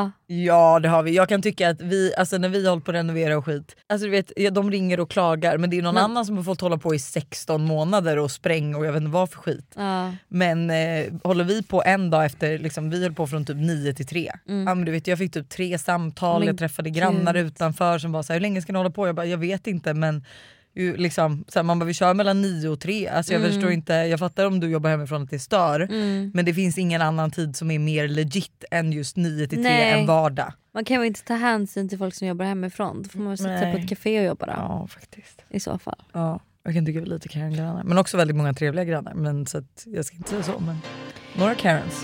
Ja, det har vi. Jag kan tycka att vi, alltså när vi håller på att renovera och skit, alltså du vet, de ringer och klagar, men det är någon annan som har fått hålla på i 16 månader och spränga och jag vet inte vad för skit. Men håller vi på en dag efter, liksom, vi höll på från typ 9 till 3. Ja, men du vet, jag fick typ 3 samtal, jag träffade grannar utanför som bara så här, hur länge ska ni hålla på? Jag bara, jag vet inte, men liksom, så här, man bara, vi kör mellan 9 och 3. Alltså jag förstår inte, jag fattar om du jobbar hemifrån att det stör, men det finns ingen annan tid som är mer legit än just 9 till 3 än vardag. Man kan väl inte ta hänsyn till folk som jobbar hemifrån. Då får man väl sitta på ett café och jobba då. Ja, faktiskt. I så fall. Ja, jag kan tycka lite Karen-grannar. Men också väldigt många trevliga grannar. Men så att, jag ska inte säga så, men några Karens.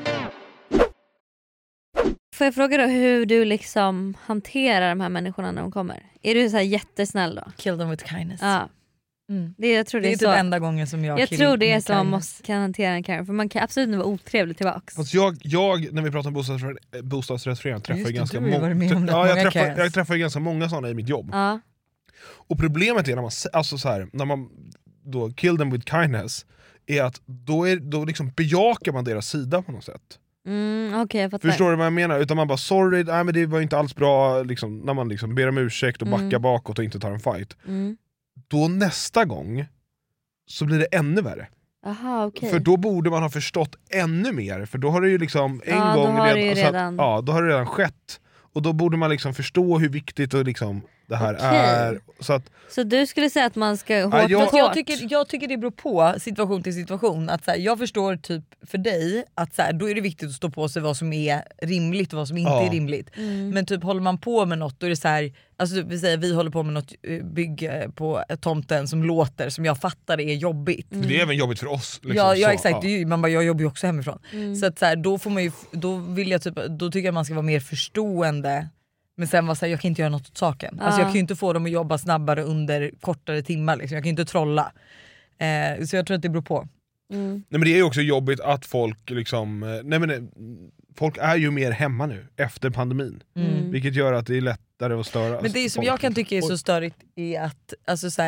Får jag fråga då hur du liksom hanterar de här människorna när de kommer? Är du så här jättesnäll då? Kill them with kindness. Ja. Jag tror det är så. typ enda gången som jag tror det är så man kan hantera en Karen. För man kan absolut inte vara otrevlig tillbaks. Alltså jag när vi pratar om bostadsrättsförening träffar ganska jag träffar ganska många sådana i mitt jobb. Ja. Och problemet är när man, alltså så här, när man då kill them with kindness, är att då liksom bejakar man deras sida på något sätt. Okay, jag fattar. Förstår du vad jag menar? Utan man bara sorry, nej, men det var inte alls bra liksom, när man liksom ber om ursäkt och backar bakåt och inte tar en fight. Då nästa gång så blir det ännu värre. Aha, okay. För då borde man ha förstått ännu mer, för då har det ju liksom en gång då har det redan då har det redan skett. Och då borde man liksom förstå hur viktigt och liksom det här är. Så du skulle säga att man ska hårt jag tycker det beror på situation till situation. Att så här, jag förstår typ för dig att så här, då är det viktigt att stå på sig vad som är rimligt och vad som inte är rimligt. Men typ håller man på med något då är det så här, alltså vi säger vi håller på med något bygge på tomten som låter, som jag fattar är jobbigt. Det är även jobbigt för oss. Liksom, ja exakt, man bara, jag jobbar ju också hemifrån. Så att så här, då får man ju, då tycker jag man ska vara mer förstående. Men sen var så här, jag kan inte göra något åt saken. Alltså jag kan ju inte få dem att jobba snabbare under kortare timmar liksom. Jag kan ju inte trolla. Så jag tror att det beror på. Nej, men det är ju också jobbigt att folk liksom, folk är ju mer hemma nu efter pandemin. Vilket gör att det är lättare att störa. Men det som jag kan tycka är så störigt är att alltså så här,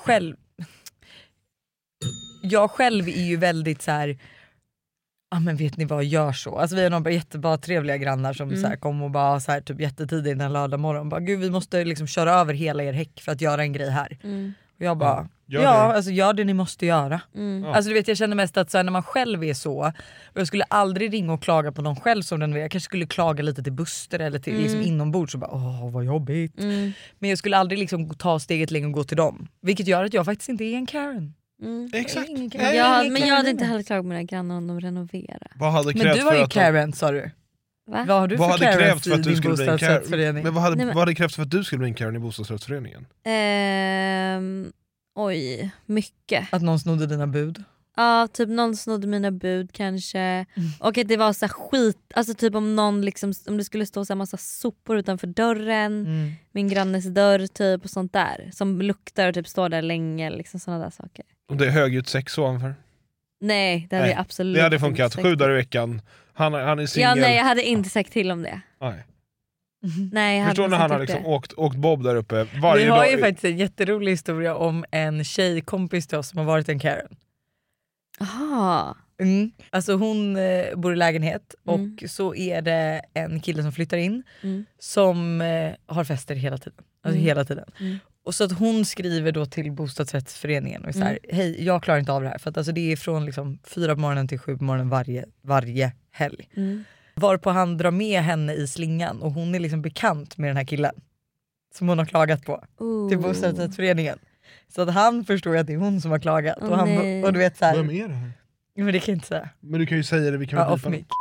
jag själv är ju väldigt så här. Men vet ni vad, gör så. Alltså vi har några jättebra trevliga grannar som så här, kom och bara så här, typ jättetidigt den lördag morgon bara, gud vi måste liksom köra över hela er häck för att göra en grej här. Och jag bara, gör det ni måste göra. Alltså du vet, jag känner mest att så här, när man själv är så, och jag skulle aldrig ringa och klaga på någon själv som den är. Jag kanske skulle klaga lite till Buster eller till liksom inombords och bara, vad jobbigt. Men jag skulle aldrig liksom ta steget längre och gå till dem. Vilket gör att jag faktiskt inte är en Karen. Exakt. Men jag hade inte heller klagat med mina grannar om de renoverar. Men du var ju Karen, sa du. Va? Vad har du för krävts för att du skulle bli en Karen? Men vad hade krävts för att du skulle bli en Karen i bostadsrättsföreningen? Mycket. Att någon snodde dina bud? Ja, typ någon snodde mina bud kanske. Och att det var så skit, alltså typ om någon liksom, om det skulle stå så här massa sopor utanför dörren, min grannes dörr typ och sånt där som luktar och typ står där länge, liksom sådana där saker. Och det är högljutt sex ovanför? Nej, det hade absolut. Det hade funkat 7 dagar i veckan. Han är singel. Ja, nej, jag hade inte sagt till om det. Nej. Nej, jag förstår när han har liksom åkt bob där uppe varje dag. Vi har ju faktiskt en jätterolig historia om en tjejkompis till oss som har varit en Karen. Aha. Alltså hon bor i lägenhet och så är det en kille som flyttar in som har fester hela tiden. Alltså hela tiden. Och så att hon skriver då till bostadsrättsföreningen och så här, hej, jag klarar inte av det här för att alltså det är från liksom 4 på morgonen till 7 på morgonen varje helg. Varpå han drar med henne i slingan och hon är liksom bekant med den här killen som hon har klagat på till bostadsrättsföreningen. Så att han förstår att det är hon som har klagat och du vet så här. Vem är det här? Men det kan jag inte säga. Men du kan ju säga det, vi kan off mic.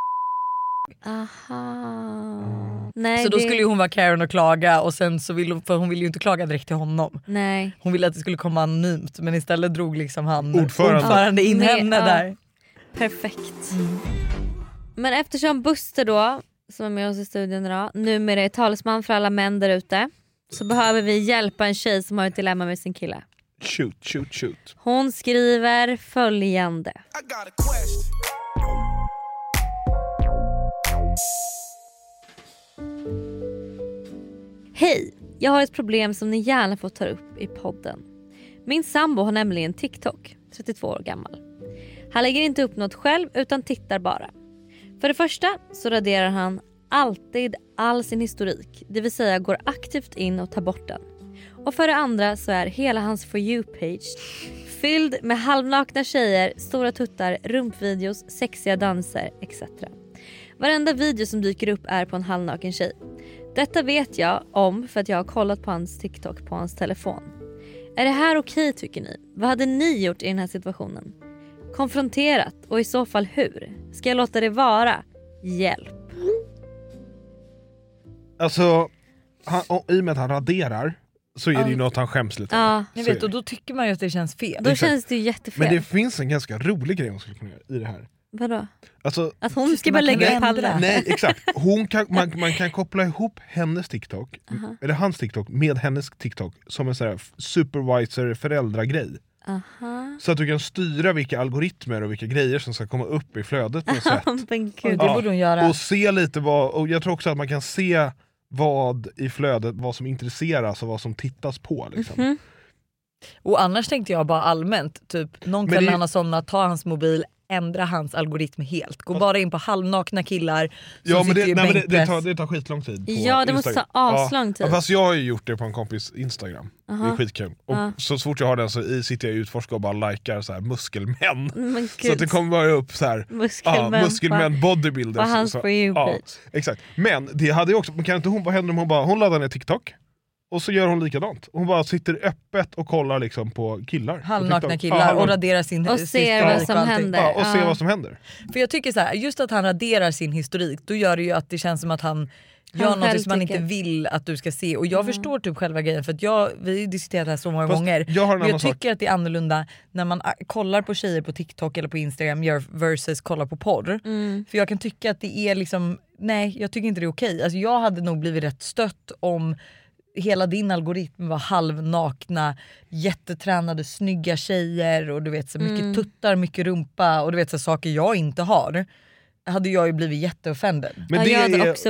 Aha. Nej, så då skulle ju hon vara Karen och klaga och sen så för hon ville ju inte klaga direkt till honom. Nej. Hon ville att det skulle komma anonymt men istället drog liksom han ordförande in henne där. Perfekt. Men eftersom Buster då, som är med oss i studion idag, numera är talesman för alla män där ute, så behöver vi hjälpa en tjej som har ett dilemma med sin kille. Shoot. Hon skriver följande. Hej, jag har ett problem som ni gärna får ta upp i podden. Min sambo har nämligen TikTok, 32 år gammal. Han lägger inte upp något själv utan tittar bara. För det första så raderar han alltid all sin historik, det vill säga går aktivt in och tar bort den. Och för det andra så är hela hans For You-page fylld med halvnakna tjejer, stora tuttar, rumpvideos, sexiga danser etc. Varenda video som dyker upp är på en halvnaken tjej. Detta vet jag om för att jag har kollat på hans TikTok på hans telefon. Är det här okej tycker ni? Vad hade ni gjort i den här situationen? Konfronterat och i så fall hur? Ska jag låta det vara? Hjälp. Alltså, i och med att han raderar så är det ju något han skäms lite. Ja. Jag vet, och då tycker man ju att det känns fel. Då känns det ju jättefel. Men det finns en ganska rolig grej hon skulle kunna göra i det här. Vadå? Alltså, att hon ska bara lägga upp alla. Nej, exakt. Man kan koppla ihop hennes TikTok, eller hans TikTok med hennes TikTok som en sån här supervisor föräldragrej. Så att du kan styra vilka algoritmer och vilka grejer som ska komma upp i flödet på sätt. Det borde hon göra. Och se lite och jag tror också att man kan se vad i flödet, vad som intresseras och vad som tittas på liksom. Och annars tänkte jag bara allmänt typ någon kväll när han har somnat, ta hans mobil, ändra hans algoritm helt. Gå bara in på halvnakna killar som sitter i bänkpress. Det tar skitlång tid på Ja, det måste ta aslång tid. Ja, fast jag har ju gjort det på en kompis Instagram. Det är skitkul. Och så fort jag har den så sitter jag och utforskar och bara likar så här muskelmän. Så att det kommer bara upp så här muskelmän bodybuilders. På hans For You-page. Exakt. Men det hade ju också, kan inte hon, vad händer om hon laddar ner TikTok? Och så gör hon likadant. Hon bara sitter öppet och kollar liksom på killar. Halvnakna killar och raderar sin och ser vad som händer. Ja, och ser vad som händer. För jag tycker så här, just att han raderar sin historik, då gör det ju att det känns som att han gör något som man inte vill att du ska se. Och jag förstår typ själva grejen, för att vi har diskuterat det här så många gånger. Jag tycker att det är annorlunda när man kollar på tjejer på TikTok eller på Instagram versus kollar på porr. För jag kan tycka att det är liksom, nej jag tycker inte det är okej. Alltså jag hade nog blivit rätt stött om hela din algoritm var halvnakna, jättetränade, snygga tjejer och du vet så mycket tuttar, mycket rumpa och du vet så saker jag inte har. Hade jag ju blivit jätteoffended. Men det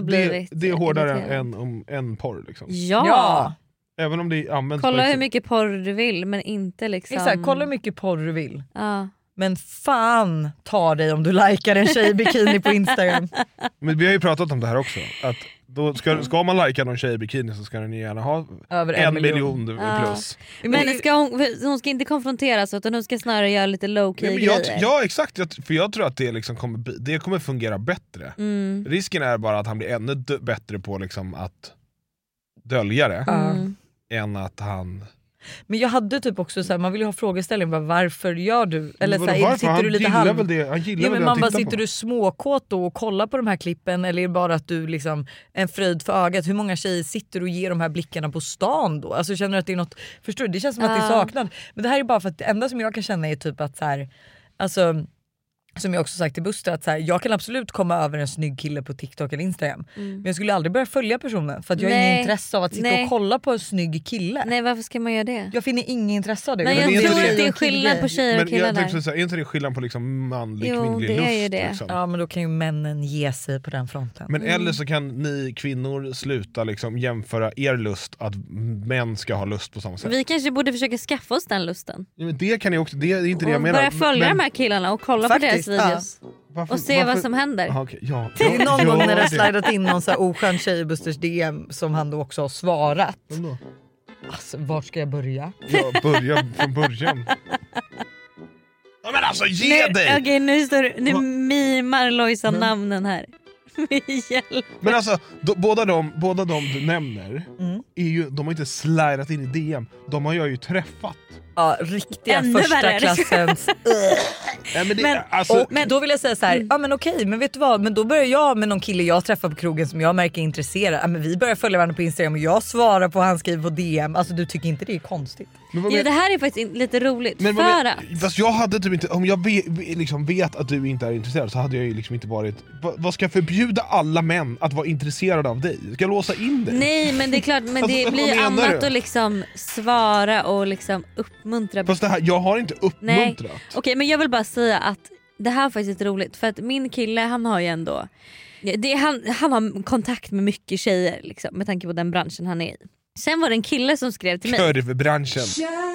är hårdare än porr liksom. Ja. Även om det används. Kolla hur mycket porr du vill men inte liksom. Exakt, kolla hur mycket porr du vill. Men fan ta dig om du likar en tjej i bikini på Instagram. Men vi har ju pratat om det här också, att då ska man lajka någon tjej i bikini så ska den gärna ha över 1 miljon plus. Men hon ska inte konfronteras utan hon ska snarare göra lite low-key grejer. Ja exakt, för jag tror att det liksom kommer fungera bättre. Risken är bara att han blir ännu bättre på liksom att dölja det än att han... Men jag hade typ också så här, man vill ju ha frågeställning, varför gör du? Eller så här, sitter du lite halv... men man bara sitter du småkåt då och kollar på de här klippen, eller är det bara att du liksom en fröjd för ögat? Hur många tjejer sitter och ger de här blickarna på stan då? Alltså känner du att det är något, förstår du? Det känns som att det är saknad. Men det här är bara för att det enda som jag kan känna är typ att så här, alltså som jag också sagt till Buster, att så här, jag kan absolut komma över en snygg kille på TikTok eller Instagram, men jag skulle aldrig börja följa personen för att jag har ingen intresse av att sitta och kolla på en snygg kille. Nej, varför ska man göra det? Jag finner ingen intresse av det. Nej, jag tror att det är skillnad på tjejer och killar där. Men är inte det skillnad på liksom manlig kvinnlig det lust? Är ju det. Liksom. Ja, men då kan ju männen ge sig på den fronten. Men eller så kan ni kvinnor sluta liksom jämföra er lust att män ska ha lust på samma sätt. Vi kanske borde försöka skaffa oss den lusten. Ja, men det kan ni också, det är inte det jag menar. Börja följa de här killarna och kolla faktiskt, på deras videos. Och se vad som händer. Det är någon gång när det har slidat in någon så här oskön tjej i Busters DM som han då också har svarat. Alltså, var ska jag börja? Ja, börja från början. Ja, men alltså, ge dig! Okej, nu mimar Lojsa namnen här. Men alltså, båda de du nämner är ju, de har inte slidat in i DM. De har jag ju träffat. Ja, riktiga första klassens. Men då vill jag säga så här, ja men okej, men vet du vad, men då börjar jag med någon kille jag träffar på krogen som jag märker är intresserad. Ja, men vi börjar följa varandra på Instagram och jag svarar på, han skriver på DM. Alltså du tycker inte det är konstigt? Ja, det här är faktiskt lite roligt. Men fast jag hade typ inte, om jag liksom vet att du inte är intresserad så hade jag ju liksom inte varit. Vad ska jag förbjuda alla män att vara intresserade av dig? Ska jag låsa in dig? Nej, men det är klart, men det blir annat att liksom svara och liksom uppmuntra. Fast det här, jag har inte uppmuntrat. Okej, men jag vill bara säga att det här är faktiskt roligt, för att min kille, han har ju ändå han har kontakt med mycket tjejer liksom, med tanke på den branschen han är i. Sen var det en kille som skrev till mig. Körvbranschen.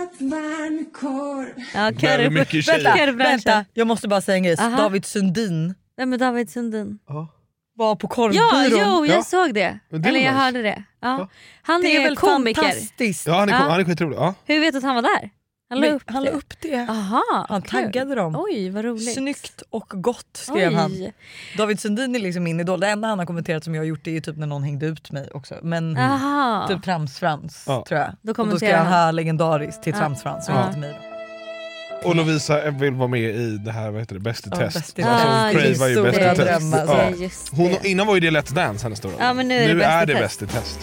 Ja, vänta, jag måste bara säga en grej. David Sundin. Vem är David Sundin? Var på korvbyrån. Jag såg det. Eller jag hörde det. Ja. Han det är väl komiker. Fantastiskt. Ja, han är skitrolig. Ja. Hur vet du att han var där? Han la upp det. Aha, han taggade dem. Oj, vad roligt. Snyggt och gott skrev han. David Sundin är liksom min idol. Det enda han har kommenterat som jag har gjort det är typ när någon hängde ut mig också. Men typ Tramsfrans tror jag. Då ska han ha legendariskt till Tramsfrans och inte mig då. Och Lovisa vill vara med i det här, vad heter det, Bäst i test. Bäst i test. Hon cravar ju Bäst i test. Innan var ju det Let's Dance hennes stora. Ja, men nu är det Bäst i test.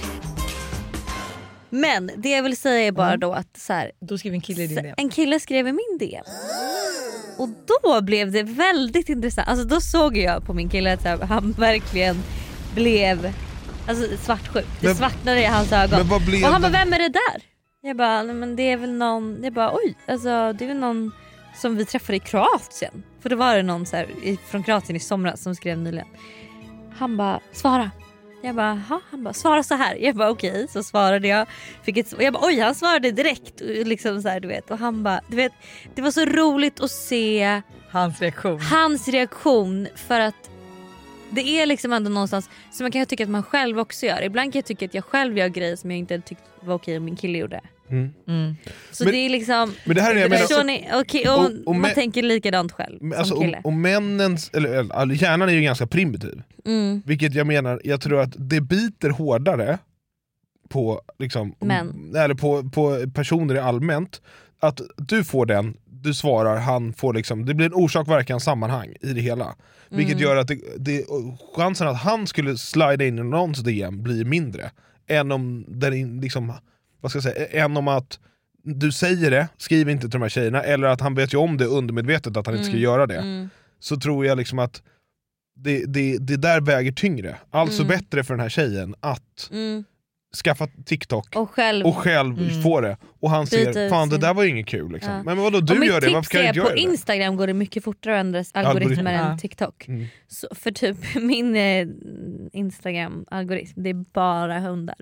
Men det jag vill säga är bara då att så här, då skrev en kille i din DM. En kille skrev i min DM. Och då blev det väldigt intressant. Alltså då såg jag på min kille att han verkligen blev svartsjuk. Det svartnade i hans ögon. Och han bara, vem är det där? Jag bara, men det är väl någon. Jag bara, oj, alltså det är väl någon som vi träffade i Kroatien. För då var det någon så här, från Kroatien i somras som skrev nyligen. Han bara, svara. Jag bara, han bara, svara så här. Jag bara, okej, så svarade jag. Jag bara, oj, han svarade direkt liksom så här, du vet. Och han bara, du vet, det var så roligt att se hans reaktion, för att det är liksom ändå någonstans som man kan tycka att man själv också gör. Ibland kan jag tycka att jag själv gör grejer som jag inte tyckte var okej om min kille gjorde. Så det är liksom, men det här är, och man tänker likadant själv som kille. Och männens, eller hjärnan är ju ganska primitiv. Vilket jag menar, jag tror att det biter hårdare på liksom, eller på personer i allmänt, att du får den, du svarar, han får liksom, det blir en orsak-verkan sammanhang i det hela. Vilket gör att chansen att han skulle slida in i någons DM blir mindre än om den liksom, vad ska jag säga, än om att du säger det, skriv inte till de här tjejerna, eller att han vet ju om det undermedvetet att han inte ska göra det. Så tror jag liksom att det där väger tyngre. Alltså bättre för den här tjejen att skaffa TikTok och själv få det. Och han ser, fan det där var ju inget kul liksom. Ja. Men vadå, du gör det, varför kan jag göra det? På Instagram går det mycket fortare att ändra algoritmer än TikTok. Så för typ min Instagram-algoritm, det är bara hundar.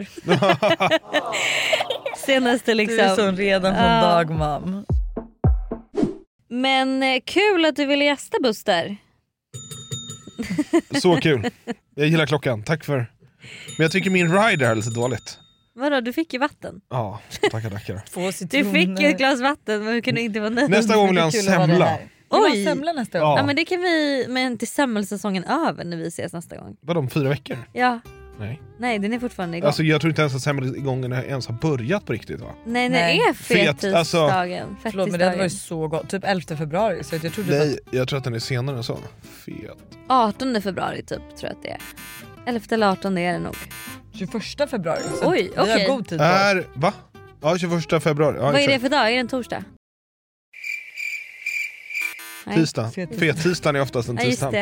Senaste liksom. Du är så redan från dag, mam. Men kul att du ville gästa, Buster. Så kul. Jag gillar klockan, tack för. Men jag tycker min rider är lite dåligt. Vadå, du fick ju vatten. Ja, tackar. Du fick ju ett glas vatten, men hur kan du inte vara nöjd? Nästa gång vill jag en semla. Oj, semla nästa gång. Ja, men det kan vi, men till semmelsäsongen över när vi ses nästa gång. Vadå, om 4 veckor? Ja. Nej, den är fortfarande igång. Alltså jag tror inte ens att semmelgången ens har börjat på riktigt, va? Nej, det är fetisdagen. Förlåt, men det var ju så gott. Typ 11 februari. Så jag trodde Nej, jag tror att den är senare än så. 18 februari typ, tror jag att det är. 11 eller 18 är det nog. 21 februari. Oj, okej. Vi har god tid på. Va? Ja, 21 februari. Ja, vad är det för dag? Är det en torsdag? Tisdag. Fet-tisdagen är oftast en tisdag.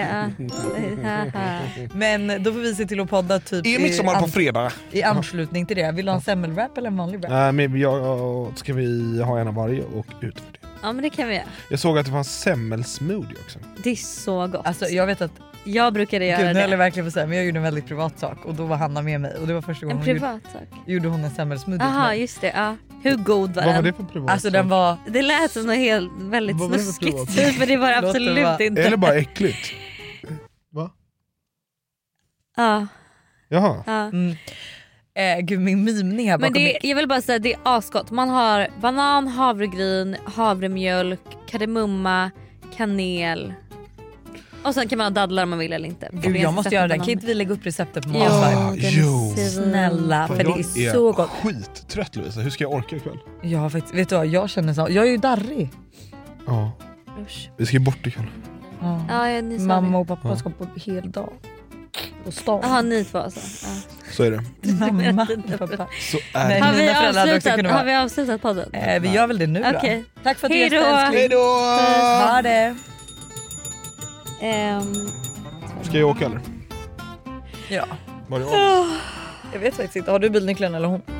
Men då får vi se till att podda typ är midsommar på fredag. I anslutning till det. Vill du ha en semmelwrap eller en vanlig wrap? Nej, men ska vi ha en av varje och ut för det. Ja, men det kan vi göra. Jag såg att det fanns semmelsmoothie också. Det är så gott. Alltså jag vet att jag brukade göra det. Nu är verkligen för sig, men jag gjorde en väldigt privat sak och då var Hanna med mig och det var första gången en privat sak. Gjorde hon en semmelsmoothie. Jaha, just det. Ja. Hur god var den? Vad var det för privat? Alltså den var... Det lät som något väldigt snuskigt typ, men det var absolut inte. Eller bara äckligt. Va? Ja. Jaha. Ja. Gud, min mimning här bakom. Men jag vill bara säga, det är asgott. Man har banan, havregryn, havremjölk, kardemumma, kanel. Och sen kan man ha dadlar om man vill eller inte. Gud, jag måste göra det. Kan inte vi lägga upp receptet på Masvibe? Jo. Snälla, för det är så gott. Skittrött, Lovisa. Hur ska jag orka ikväll? Ja, faktiskt. Vet du vad? Jag känner så. Jag är ju darrig. Ja. Vi ska bort ikväll. Ja, mamma och pappa ska på hel dag. Och stan. Jaha, ni två alltså. Ja. Så är det. Mamma och pappa. Så är det. Har vi avslutat podden? Vi gör väl det nu då. Okay. Tack för att du gästade, älskling. Hejdå! Ha det. Ska jag åka eller? Ja. Var det av? Jag vet faktiskt inte. Har du bilnyckeln eller hon?